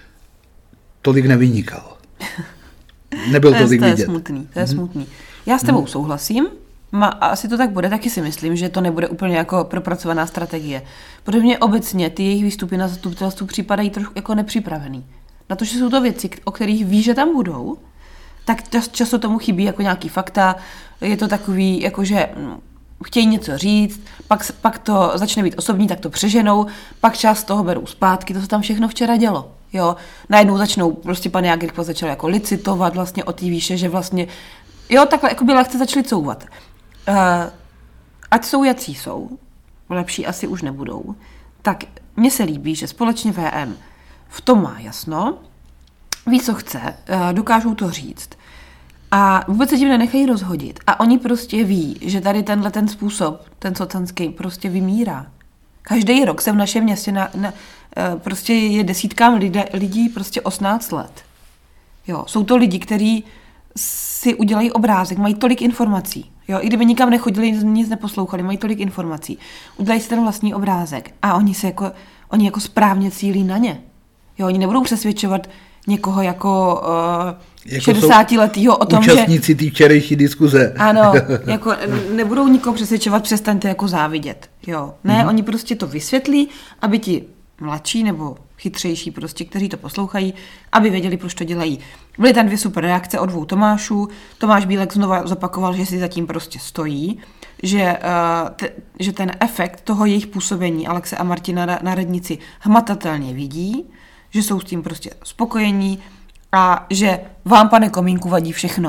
tolik nevynikal. Nebyl to je, tolik to je vidět. Smutný, to je hmm. smutný. Já s tebou hmm. souhlasím. Ma, asi to tak bude, taky si myslím, že to nebude úplně jako propracovaná strategie. Protože mě obecně ty jejich výstupy na zastupitelstvu připadají trošku jako nepřipravený. Na to, že jsou to věci, o kterých ví, že tam budou, tak často tomu chybí jako nějaký fakta, je to takový, jakože chtějí něco říct, pak, pak to začne být osobní, tak to přeženou, pak část toho berou zpátky, to se tam všechno včera dělo. Jo, najednou začnou, prostě pan Jágr začal jako licitovat vlastně o té výše, že vlastně, jo, takhle jako by lehce začali couvat. Uh, ať jsou jací jsou, lepší asi už nebudou, tak mně se líbí, že společně V M v tom má jasno, ví, co chce, uh, dokážou to říct a vůbec se tím nenechají rozhodit. A oni prostě ví, že tady tenhle ten způsob, ten socanský, prostě vymírá. Každý rok se v našem městě na, na, uh, prostě je desítkám lidé, lidí prostě osmnáct let. Jo, jsou to lidi, kteří si udělají obrázek, mají tolik informací. Jo, i kdyby nikam nechodili, nic neposlouchali, mají tolik informací. Udělají si ten vlastní obrázek a oni se jako, oni jako správně cílí na ně. Jo, oni nebudou přesvědčovat někoho jako, uh, jako šedesátiletýho o tom, účastníci že... Účastníci té včerejší diskuze. Ano, jako nebudou nikoho přesvědčovat, přestaňte jako závidět. Jo, ne, mm-hmm. oni prostě to vysvětlí, aby ti mladší nebo chytřejší prostě, kteří to poslouchají, aby věděli, proč to dělají. Byly tam dvě super reakce od dvou Tomášů. Tomáš Bílek znova zopakoval, že si zatím prostě stojí, že, uh, te, že ten efekt toho jejich působení Alexe a Martina na, na radnici hmatatelně vidí, že jsou s tím prostě spokojení a že vám, pane Komínku, vadí všechno.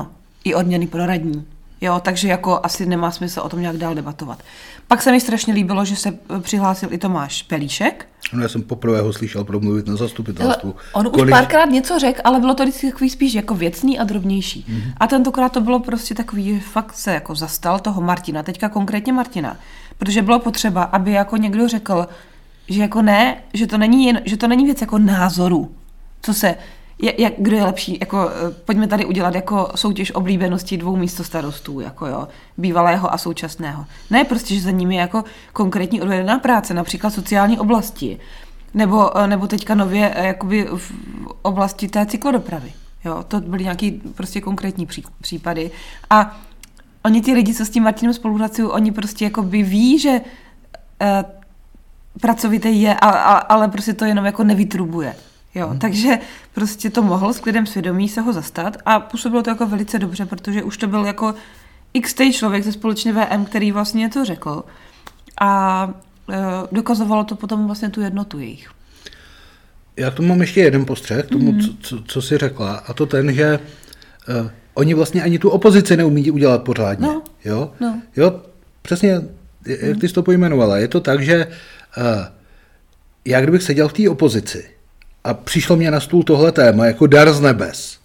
i odměny pro radní. Jo, takže jako asi nemá smysl o tom nějak dál debatovat. Pak se mi strašně líbilo, že se přihlásil i Tomáš Pelíšek. No, já jsem poprvé ho slyšel promluvit na zastupitelstvu. On Kolik... už párkrát něco řekl, ale bylo to vždycky takový spíš jako věcný a drobnější. Mm-hmm. A tentokrát to bylo prostě takový, že fakt se jako zastal toho Martina, teďka konkrétně Martina. Protože bylo potřeba, aby jako někdo řekl, že jako ne, že to není, jen, že to není věc jako názoru. Co se, jak, kdo je lepší, jako pojďme tady udělat jako soutěž oblíbenosti dvou místostarostů, jako jo, bývalého a současného. Ne prostě, že za nimi je jako konkrétní odvedená práce, například sociální oblasti, nebo, nebo teďka nově jakoby v oblasti té cyklodopravy. Jo, to byly nějaký prostě konkrétní pří, případy. A oni ty lidi, co s tím Martinem spolupracují, oni prostě jakoby ví, že eh, pracovitý je, a, a, ale prostě to jenom jako nevytrubuje. Jo, hmm. Takže prostě to mohl s klidem svědomí se ho zastat a působilo to jako velice dobře, protože už to byl jako x-tej člověk ze společně V M, který vlastně to řekl a e, dokazovalo to potom vlastně tu jednotu jejich. Já k tomu mám ještě jeden postřeh, k tomu, hmm. co, co, co jsi řekla, a to ten, že uh, oni vlastně ani tu opozici neumí udělat pořádně. No. Jo? No. Jo, přesně, jak hmm. ty jsi to pojmenovala. Je to tak, že uh, já kdybych seděl v té opozici, a přišlo mě na stůl tohle téma jako dar z nebes,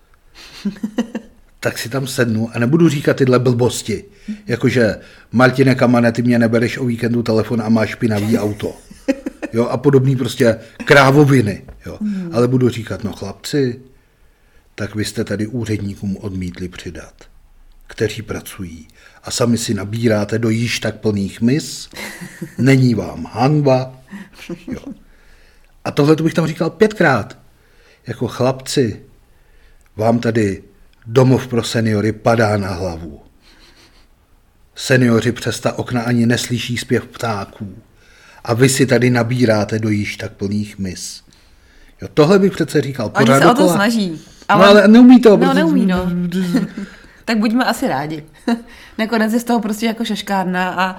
tak si tam sednu a nebudu říkat tyhle blbosti, jakože Martine Kamane, ty mě nebereš o víkendu telefon a máš špinavý auto. Jo, a podobný prostě krávoviny. Jo. Hmm. Ale budu říkat, no chlapci, tak vy jste tady úředníkům odmítli přidat, kteří pracují a sami si nabíráte do již tak plných mis, není vám hanba. Jo. A tohle to bych tam říkal pětkrát. Jako chlapci, vám tady domov pro seniory padá na hlavu. Seniori přes ta okna ani neslyší zpěv ptáků. A vy si tady nabíráte do již tak plných mis. Jo, tohle bych přece říkal pořád dokola. Oni se o to snaží. Ale... No ale neumí to. No protože... neumí, no. Tak buďme asi rádi. Nakonec je z toho prostě jako šaškárna a,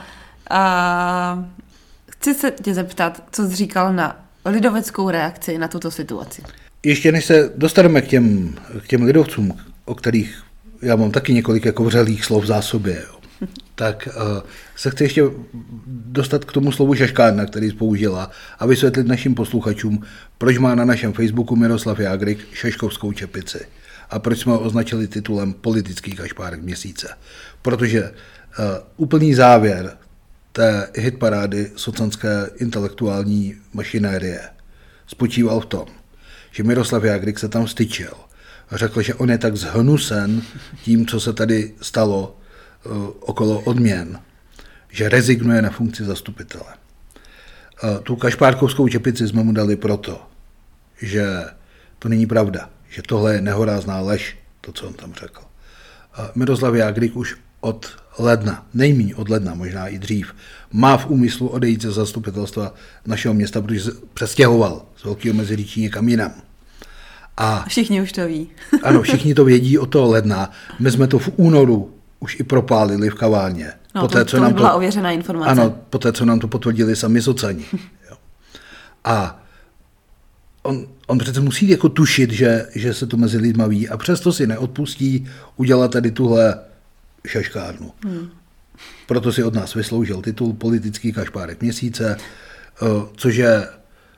a chci se tě zeptat, co jsi říkal na lidoveckou reakci na tuto situaci. Ještě než se dostaneme k těm, k těm lidovcům, o kterých já mám taky několik jako vřelých slov v zásobě, jo, tak uh, se chci ještě dostat k tomu slovu šaškárna, který jsi použila, a vysvětlit našim posluchačům, proč má na našem Facebooku Miroslav Jágrik šaškovskou čepici a proč jsme ho označili titulem politický kašpárek měsíce. Protože uh, úplný závěr té hitparády socanské intelektuální mašinérie spočíval v tom, že Miroslav Jágrik se tam styčil a řekl, že on je tak zhnusen tím, co se tady stalo uh, okolo odměn, že rezignuje na funkci zastupitele. Uh, tu kašpárkovskou čepici jsme mu dali proto, že to není pravda, že tohle je nehorázná lež, to, co on tam řekl. Uh, Miroslav Jágrik už od ledna, nejméně od ledna, možná i dřív, má v úmyslu odejít ze zastupitelstva našeho města, protože se přestěhoval z Velkého Meziříčí někam jinam. A všichni už to ví. Ano, všichni to vědí od toho ledna. My jsme to v únoru už i propálili v kavárně. No, poté, to, co to nám byla to, ověřená informace. Ano, poté, co nám to potvrdili sami socani. Jo. A on, on přece musí jako tušit, že, že se to mezi lidma ví, a přesto si neodpustí udělat tady tuhle šaškárnu. Hmm. Proto si od nás vysloužil titul politický kašpárek měsíce, což je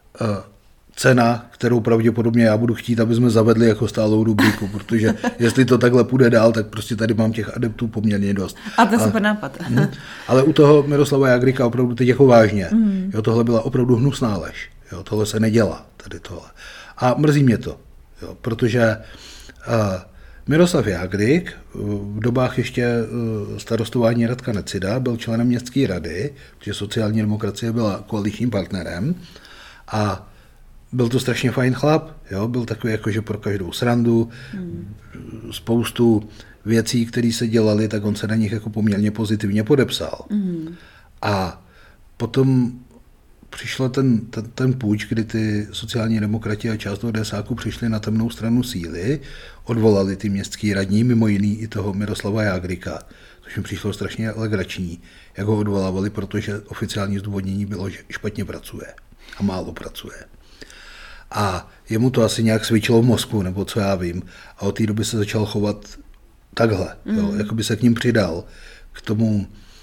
cena, kterou pravděpodobně já budu chtít, aby jsme zavedli jako stálou rubriku, protože jestli to takhle půjde dál, tak prostě tady mám těch adeptů poměrně dost. A to je super nápad. Hm, ale u toho Miroslava Jágrika opravdu teď jako vážně. Mm. Jo, tohle byla opravdu hnusná lež. Jo, tohle se nedělá, tady tohle. A mrzí mě to, jo, protože uh, Miroslav Jágrik v dobách ještě starostování Radka Necida byl členem městské rady, protože sociální demokracie byla koaličním partnerem, a byl to strašně fajn chlap, jo? Byl takový jakože pro každou srandu, hmm. spoustu věcí, které se dělaly, tak on se na nich jako poměrně pozitivně podepsal. Hmm. A potom přišel ten, ten, ten půjč, kdy ty sociální demokrati a část ODSáku přišli na temnou stranu síly, odvolali ty městský radní, mimo jiný i toho Miroslava Jágrika, což mi přišlo strašně legrační, jak ho odvolávali, protože oficiální zdůvodnění bylo, že špatně pracuje a málo pracuje. A jemu to asi nějak svičilo v mozku, nebo co já vím, a od té doby se začal chovat takhle, mm. jo, jako by se k ním přidal k tomu,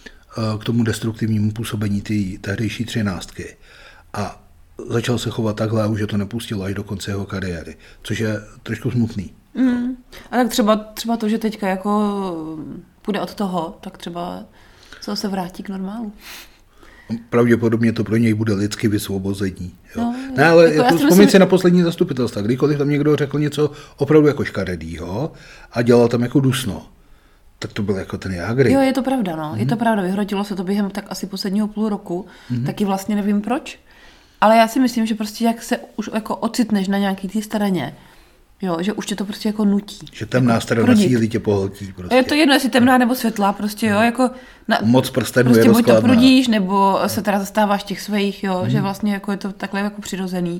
k tomu destruktivnímu působení té tehdejší třináctky. A začal se chovat takhle a už je to nepustilo až do konce jeho kariéry, což je trošku smutný. Mm. A tak třeba, třeba to, že teďka jako půjde od toho, tak třeba co se vrátí k normálu. Pravděpodobně to pro něj bude lidsky vysvobození. Jo. No, ne, jako ale jako vzpomíň myslím... si na poslední zastupitelstva, kdykoliv tam někdo řekl něco opravdu jako škaredýho a dělal tam jako dusno, tak to byl jako ten Jágry. Jo, je to pravda, no. Hmm. Je to pravda, vyhrotilo se to během tak asi posledního půl roku, hmm. taky vlastně nevím proč, ale já si myslím, že prostě jak se už jako ocitneš na nějaký té straně, jo, že už tě to prostě jako nutí. Že temná jako strana síly tě pohltí. Prostě. Je to jedno, jestli temná nebo světlá, prostě jo, jako... Na, moc prstenů prostě je rozkladná. Buď to prudíš, nebo se teda zastáváš těch svých, jo, hmm. že vlastně jako je to takhle jako přirozený.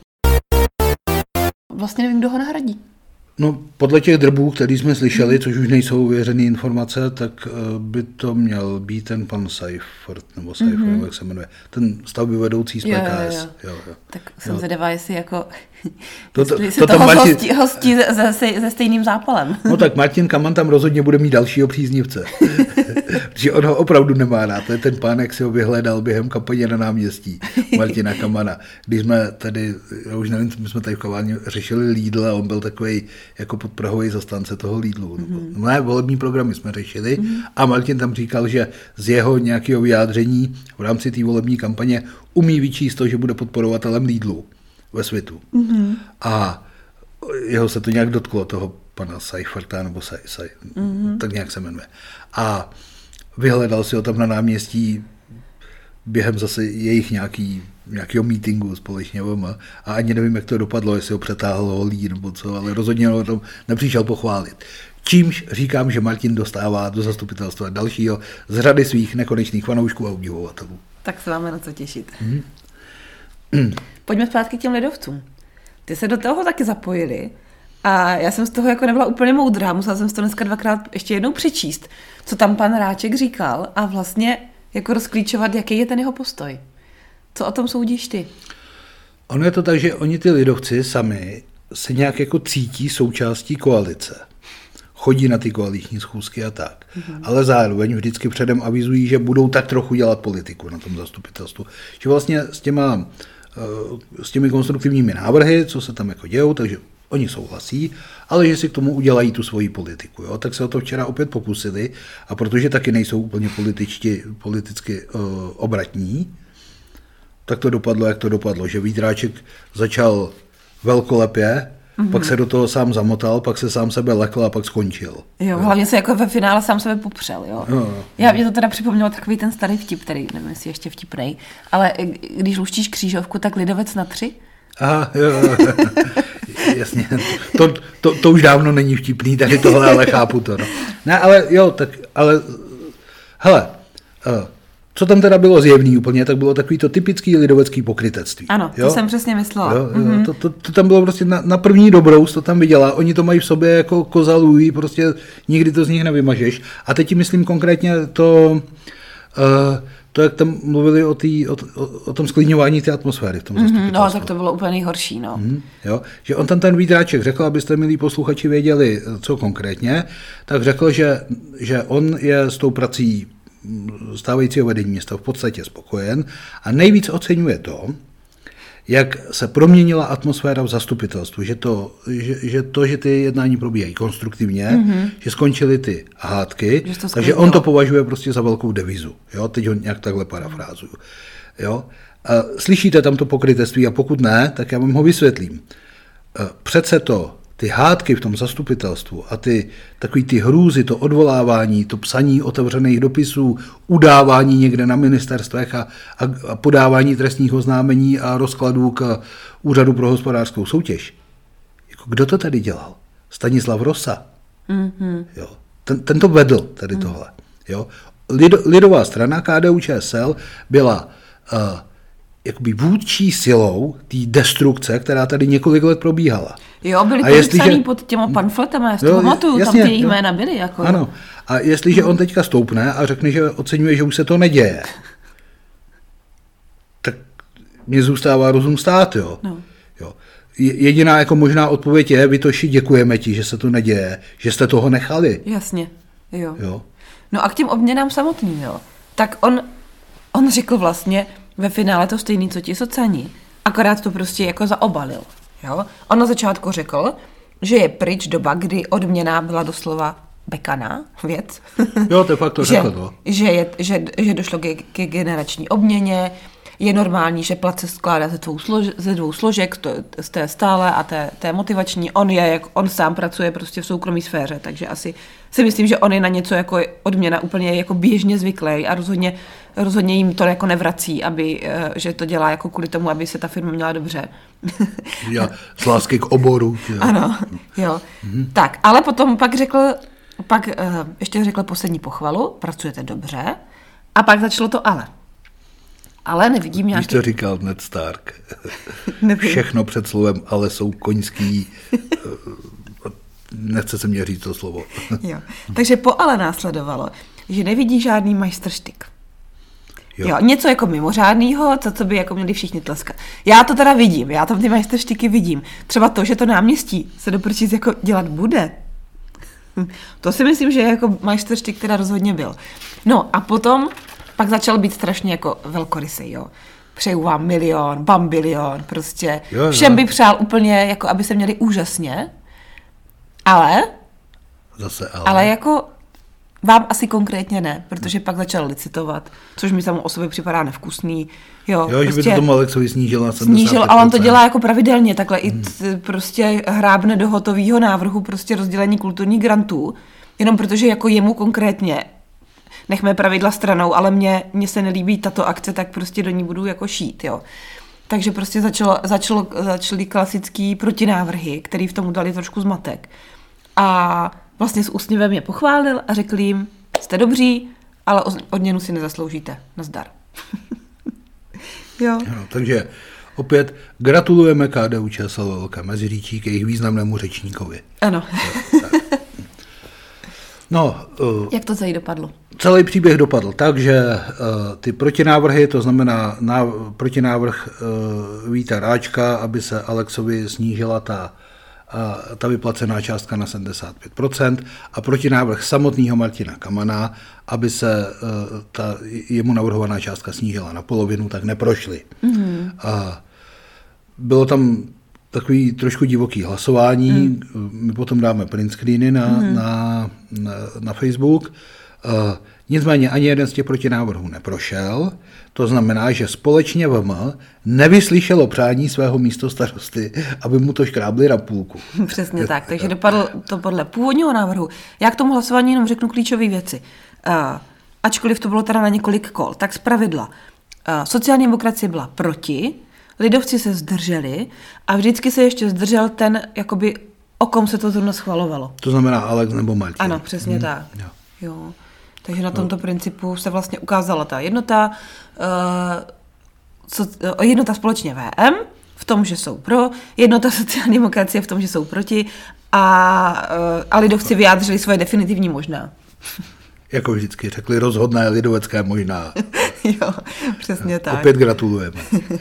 Vlastně nevím, kdo ho nahradí. No, podle těch drbů, který jsme slyšeli, což už nejsou věřené informace, tak by to měl být ten pan Seifert, nebo Seifert, mm-hmm. jak se jmenuje, ten stavbyvedoucí z P K S. Jo, jo. Jo, jo. Tak jsem zvědavá, jestli jako to, to, jestli to toho Martin... hostí, hostí se, se, se stejným zápalem. No tak Martin Kaman tam rozhodně bude mít dalšího příznivce. Protože on ho opravdu nemá rád. To je ten pán, jak si ho vyhledal během kampaně na náměstí, Martina Kamana. Když jsme tady, já už nevím, my jsme tady v kavárně řešili Lidl a on byl takový jako podprahový zastánce toho Lidlu. Mm-hmm. No, ne, volební programy jsme řešili mm-hmm. a Martin tam říkal, že z jeho nějakého vyjádření v rámci té volební kampaně umí vyčíst to, že bude podporovatelem Lidlu ve světu. Mm-hmm. A jeho se to nějak dotklo, toho pana Seiferta, nebo Sej, Sej, mm-hmm. tak nějak se jmenuje. A vyhledal si ho tam na náměstí během zase jejich nějaký, nějakého meetingu společně a ani nevím, jak to dopadlo, jestli ho přetáhl holí nebo co, ale rozhodně ho tam nepřišel pochválit. Čímž říkám, že Martin dostává do zastupitelstva dalšího z řady svých nekonečných fanoušků a obdivovatelů. Tak se máme na co těšit. Mm. Pojďme zpátky k těm lidovcům. Ty se do toho taky zapojili a já jsem z toho jako nebyla úplně moudrá, musela jsem si to dneska dvakrát ještě jednou přečíst, co tam pan Ráček říkal a vlastně jako rozklíčovat, jaký je ten jeho postoj. Co o tom soudíš ty? Ono je to tak, že oni ty lidovci sami se nějak jako cítí součástí koalice. Chodí na ty koaliční schůzky a tak. Mm-hmm. Ale zároveň vždycky předem avizují, že budou tak trochu dělat politiku na tom zastupitelstvu. Že vlastně s těma, s těmi konstruktivními návrhy, co se tam jako dějou, takže oni souhlasí, ale že si k tomu udělají tu svoji politiku. Jo? Tak se o to včera opět pokusili a protože taky nejsou úplně političti, politicky uh, obratní, tak to dopadlo, jak to dopadlo, že Vítráček začal velkolepě, mm-hmm. pak se do toho sám zamotal, pak se sám sebe lekl a pak skončil. Jo, jo. Hlavně se jako ve finále sám sebe popřel, jo. jo. Já mě to teda připomnělo takový ten starý vtip, který nevím, jestli ještě vtipnej, ale když luštíš křížovku, tak lidovec na tři? Aha, jo, jo. Jasně, to, to, to už dávno není vtipný, tady tohle, ale chápu to. No. Ne, ale jo, tak, ale, hele, uh, co tam teda bylo zjevný úplně, tak bylo takový to typický lidovecký pokrytectví. Ano, to jo? jsem přesně myslela. Jo, jo, mm-hmm. to, to, to tam bylo prostě na, na první dobrou, to tam viděla, oni to mají v sobě jako koza Louis, prostě nikdy to z nich nevymažeš. A teď ti myslím konkrétně to, uh, to jak tam mluvili o, tý, o, o, o tom sklidňování té atmosféry v tom zastupitelstvu. Mm-hmm, no, tak to bylo úplně nejhorší, no. Mm, jo, že on tam ten Vítráček řekl, abyste, milí posluchači, věděli, co konkrétně, tak řekl, že, že on je s tou prací stávajícího vedení města v podstatě spokojen a nejvíc oceňuje to, jak se proměnila atmosféra v zastupitelstvu, že to, že, že, to, že ty jednání probíhají konstruktivně, mm-hmm. že skončily ty hádky, takže on to považuje prostě za velkou devizu. Jo? Teď ho nějak takhle parafrázuju. Jo? A slyšíte tam to pokrytectví a pokud ne, tak já vám ho vysvětlím. Přece to ty hádky v tom zastupitelstvu a ty takový ty hrůzy, to odvolávání, to psaní otevřených dopisů, udávání někde na ministerstvech a, a, a podávání trestních oznámení a rozkladů k Úřadu pro hospodářskou soutěž. Jako, kdo to tady dělal? Stanislav Rosa. Mm-hmm. Jo. Ten, ten to vedl tady mm. tohle. Jo. Lid, lidová strana K D U Č S L byla uh, jakoby vůdčí silou té destrukce, která tady několik let probíhala. Jo, byli podepsaný pod těma pamfletama, já si to pamatuju, tam ty jejich jména byly. Jako. Ano, a jestliže no. on teďka stoupne a řekne, že oceňuje, že už se to neděje, tak mě zůstává rozum stát, jo. No. jo. Jediná jako možná odpověď je, Vitoši, děkujeme ti, že se to neděje, že jste toho nechali. Jasně. Jo. jo. No a k těm obměnám samotným, jo. Tak on, on řekl vlastně ve finále to stejný, co ti socani. Akorát to prostě jako zaobalil, jo. On na začátku řekl, že je pryč doba, kdy odměna byla doslova bekaná věc. Jo, to je fakt to řekl, to. Že, že, že, že došlo ke, ke generační obměně, je normální, že plat se skládá ze dvou, slož, ze dvou složek, to, z té stále a té, té motivační. On je, jak on sám pracuje prostě v soukromé sféře, takže asi si myslím, že on je na něco jako odměna úplně jako běžně zvyklý a rozhodně, rozhodně jim to jako nevrací, aby, že to dělá jako kvůli tomu, aby se ta firma měla dobře. Já z lásky k oboru. Jo. Ano, jo. Mhm. Tak, ale potom pak řekl, pak ještě řekl poslední pochvalu, pracujete dobře, a pak začalo to ale. Ale nevidím nějaký... Víš, co říkal Ned Stark? Všechno před slovem ale jsou koňský... Nechce se mě říct to slovo. Jo. Takže po ale následovalo, že nevidí žádný majstrštyk. Jo. jo, něco jako mimořádného, to, co by jako měli všichni tleskat. Já to teda vidím, já tam ty majstrštyky vidím. Třeba to, že to náměstí se do prčic jako dělat bude. To si myslím, že jako majstrštyk teda rozhodně byl. No a potom... Pak začal být strašně jako velkorysej, jo. Přeju vám milion, bambilion, prostě. Jo, všem by přál úplně, jako aby se měli úžasně. Ale, Zase ale. ale jako vám asi konkrétně ne, protože pak začal licitovat, což mi samo o sobě připadá nevkusný. Jo, jo prostě že by to tomu Alexovi snížil na sedmdesát pět procent. Snížil, ale on to dělá jako pravidelně, takhle hmm. i t, prostě hrábne do hotovýho návrhu prostě rozdělení kulturních grantů, jenom protože jako jemu konkrétně nechme pravidla stranou, ale mně, mně se nelíbí tato akce, tak prostě do ní budu jako šít, jo. Takže prostě začalo, začalo, začaly klasický protinávrhy, který v tomu dali trošku zmatek. A vlastně s úsměvem je pochválil a řekl jim, jste dobří, ale odměnu si nezasloužíte. Nazdar. jo. No, takže opět gratulujeme K D U Č S L Velké Meziříčí k jejich významnému řečníkovi. Ano. No, uh, jak to celý dopadlo? Celý příběh dopadl tak, že uh, ty protinávrhy, to znamená náv, protinávrh uh, Víta Ráčka, aby se Alexovi snížila ta, uh, ta vyplacená částka na sedmdesát pět procent a protinávrh samotného Martina Kamana, aby se uh, ta jemu navrhovaná částka snížila na polovinu, tak neprošly. Mm-hmm. Uh, bylo tam takový trošku divoký hlasování, mm. my potom dáme print screeny na, mm. na, na, na Facebook. Uh, nicméně ani jeden z těch protinávrhů neprošel, to znamená, že společně V M nevyslyšelo přání svého místostarosty, aby mu to škrábli na půlku. Přesně tak, takže dopadlo to podle původního návrhu. Já k tomu hlasování jenom řeknu klíčové věci. Uh, ačkoliv to bylo teda na několik kol, tak zpravidla. Uh, sociální demokracie byla proti, lidovci se zdrželi a vždycky se ještě zdržel ten, jakoby, o kom se to zrovna schvalovalo. To znamená Alex nebo Martin. Ano, přesně hmm. tak. Jo. Jo. Takže na tomto no. principu se vlastně ukázala ta jednota, uh, so, uh, jednota společně V M v tom, že jsou pro, jednota sociální demokracie v tom, že jsou proti a, uh, a lidovci vyjádřili svoje definitivní možná. Jako vždycky řekli rozhodné lidovecké možná. Jo, přesně tak. Opět gratulujeme.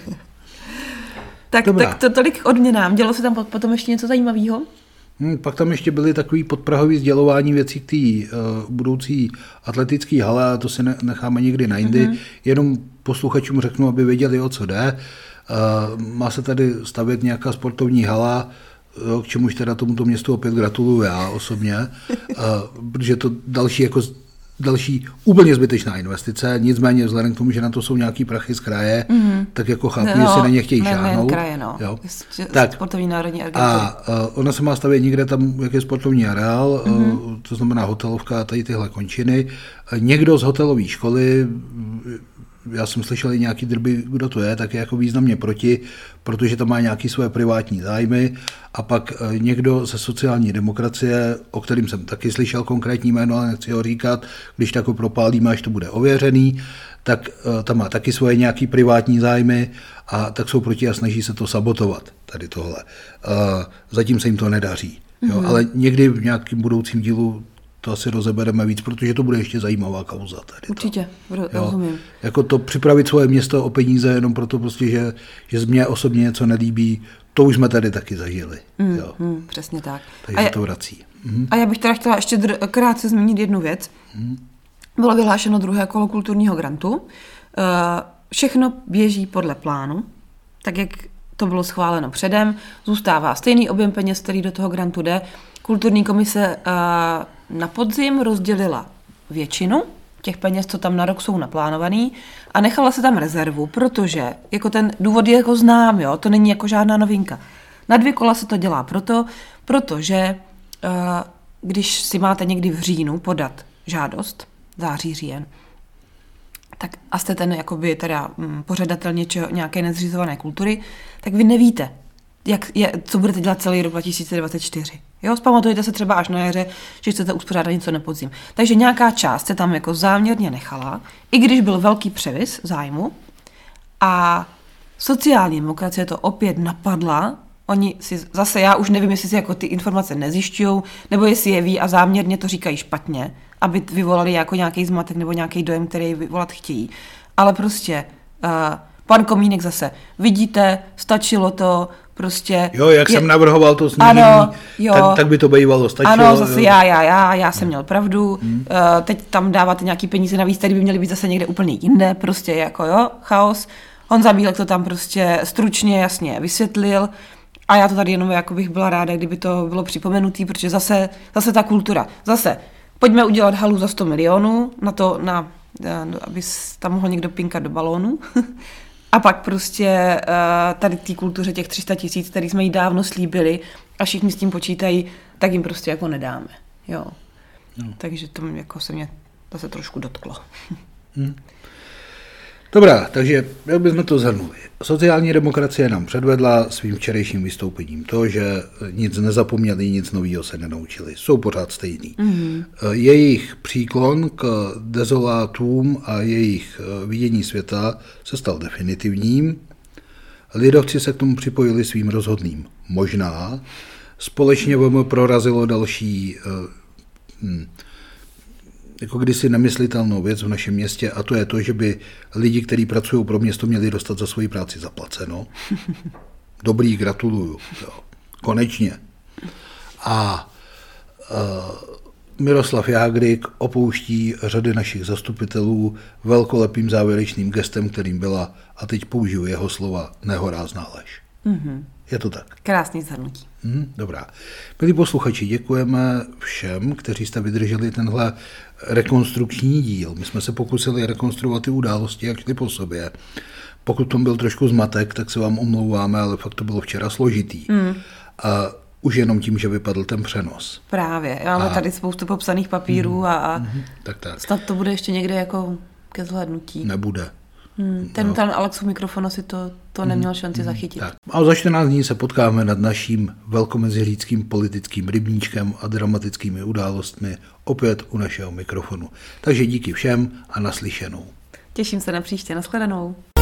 Tak, tak to tolik k odměnám. Dělo se tam potom ještě něco zajímavého? Hmm, pak tam ještě byly takový podprahový sdělování věcí k té uh, budoucí atletické hale, a to si ne, necháme někdy na jindy. Mm-hmm. Jenom posluchačům řeknu, aby věděli, o co jde. Uh, má se tady stavět nějaká sportovní hala, jo, k čemuž teda tomuto městu opět gratuluju já osobně, uh, protože to další jako další úplně zbytečná investice, nicméně vzhledem k tomu, že na to jsou nějaký prachy z kraje, mm-hmm. tak jako chápu, no, že si na ně chtějí ne, šáhnout. Ne, kraje, no. Jo. Tak, sportovní národní agentury. A uh, ona se má stavět někde tam, jak je sportovní areál, mm-hmm. uh, to znamená hotelovka a tady tyhle končiny. Uh, někdo z hotelové školy, já jsem slyšel i nějaký drby, kdo to je, tak je jako významně proti, protože to má nějaké své privátní zájmy. A pak někdo ze sociální demokracie, o kterým jsem taky slyšel konkrétní jméno, ale nechci ho říkat, když tak ho propálíme, až to bude ověřený, tak tam má taky svoje nějaké privátní zájmy a tak jsou proti a snaží se to sabotovat, tady tohle. Zatím se jim to nedaří. Jo? Mm-hmm. Ale někdy v nějakém budoucím dílu to asi rozebereme víc, protože to bude ještě zajímavá kauza. Tady Určitě, to. rozumím. Jako to připravit svoje město o peníze jenom proto, prostě, že, že z mě osobně něco nelíbí, to už jsme tady taky zažili. Mm, jo. mm, přesně tak. Takže a to vrací. Mm. A já bych teda chtěla ještě dr- krátce zmínit jednu věc. Mm. Bylo vyhlášeno druhé kolo kulturního grantu. Všechno běží podle plánu, tak jak to bylo schváleno předem. Zůstává stejný objem peněz, který do toho grantu jde. Kulturní komise na podzim rozdělila většinu těch peněz, co tam na rok jsou naplánovaný, a nechala se tam rezervu, protože jako ten důvod je jako znám, jo, to není jako žádná novinka. Na dvě kola se to dělá proto, protože když si máte někdy v říjnu podat žádost, září, říjen, tak a jste ten jakoby teda m, pořadatel něčeho, nějaké nezřizované kultury, tak vy nevíte, jak je, co budete dělat celý rok dva tisíce dvacet čtyři. Jo, vzpamatujete se třeba až na jaře, že chcete uspořádat něco na podzim. Takže nějaká část se tam jako záměrně nechala, i když byl velký převis zájmu, a sociální demokracie to opět napadla. Oni si zase, já už nevím, jestli si jako ty informace nezjišťujou, nebo jestli je ví a záměrně to říkají špatně, aby vyvolali jako nějaký zmatek nebo nějaký dojem, který vyvolat chtějí. Ale prostě uh, pan Komínek zase, vidíte, stačilo to, prostě... Jo, jak je, jsem navrhoval to snížení, ano, jo, tak, tak by to bývalo, stačilo. Ano, zase jo. já, já, já, já jsem měl pravdu, hmm. uh, teď tam dáváte nějaký peníze navíc, tady by měly být zase někde úplně jinde, prostě jako jo, chaos. Honza Bílek to tam prostě stručně, jasně vysvětlil. A já to tady jenom jako bych byla ráda, kdyby to bylo připomenutý, protože zase, zase ta kultura. Zase, pojďme udělat halu za sto milionů, na to, na, aby tam mohl někdo pinkat do balónu. A pak prostě tady té kultuře těch tři sta tisíc, který jsme jí dávno slíbili a všichni s tím počítají, tak jim prostě jako nedáme. Jo. No. Takže to jako se mě zase trošku dotklo. Hmm. Dobrá, takže jak bychom to shrnuli. Sociální demokracie nám předvedla svým včerejším vystoupením to, že nic nezapomněli, nic nového se nenaučili. Jsou pořád stejný. Mm-hmm. Jejich příklon k dezolátům a jejich vidění světa se stal definitivním. Lidovci se k tomu připojili svým rozhodným možná. Společně V M prorazilo další hm, jako kdysi nemyslitelnou věc v našem městě, a to je to, že by lidi, kteří pracují pro město, měli dostat za svoji práci zaplaceno. Dobrý, gratuluju. Jo. Konečně. A uh, Miroslav Jágrik opouští řady našich zastupitelů velkolepým závěrečným gestem, kterým byla, a teď použiju jeho slova, nehorázná lež. Mm-hmm. Je to tak? Krásný shrnutí. Hmm, dobrá. Milí posluchači, děkujeme všem, kteří jste vydrželi tenhle rekonstrukční díl. My jsme se pokusili rekonstruovat ty události, jak šly po sobě. Pokud tom byl trošku zmatek, tak se vám omlouváme, ale fakt to bylo včera složitý. Hmm. A už jenom tím, že vypadl ten přenos. Právě. Máme a... tady spoustu popsaných papírů hmm. a, a hmm. tak, tak. Snad to bude ještě někde jako ke zhlédnutí. Nebude. Hmm, ten, no. ten Alexův mikrofon asi to, to neměl šanci hmm. zachytit. Tak. A za čtrnáct dní se potkáme nad naším velkomeziříckým politickým rybníčkem a dramatickými událostmi opět u našeho mikrofonu. Takže díky všem a naslyšenou. Těším se na příště, nashledanou.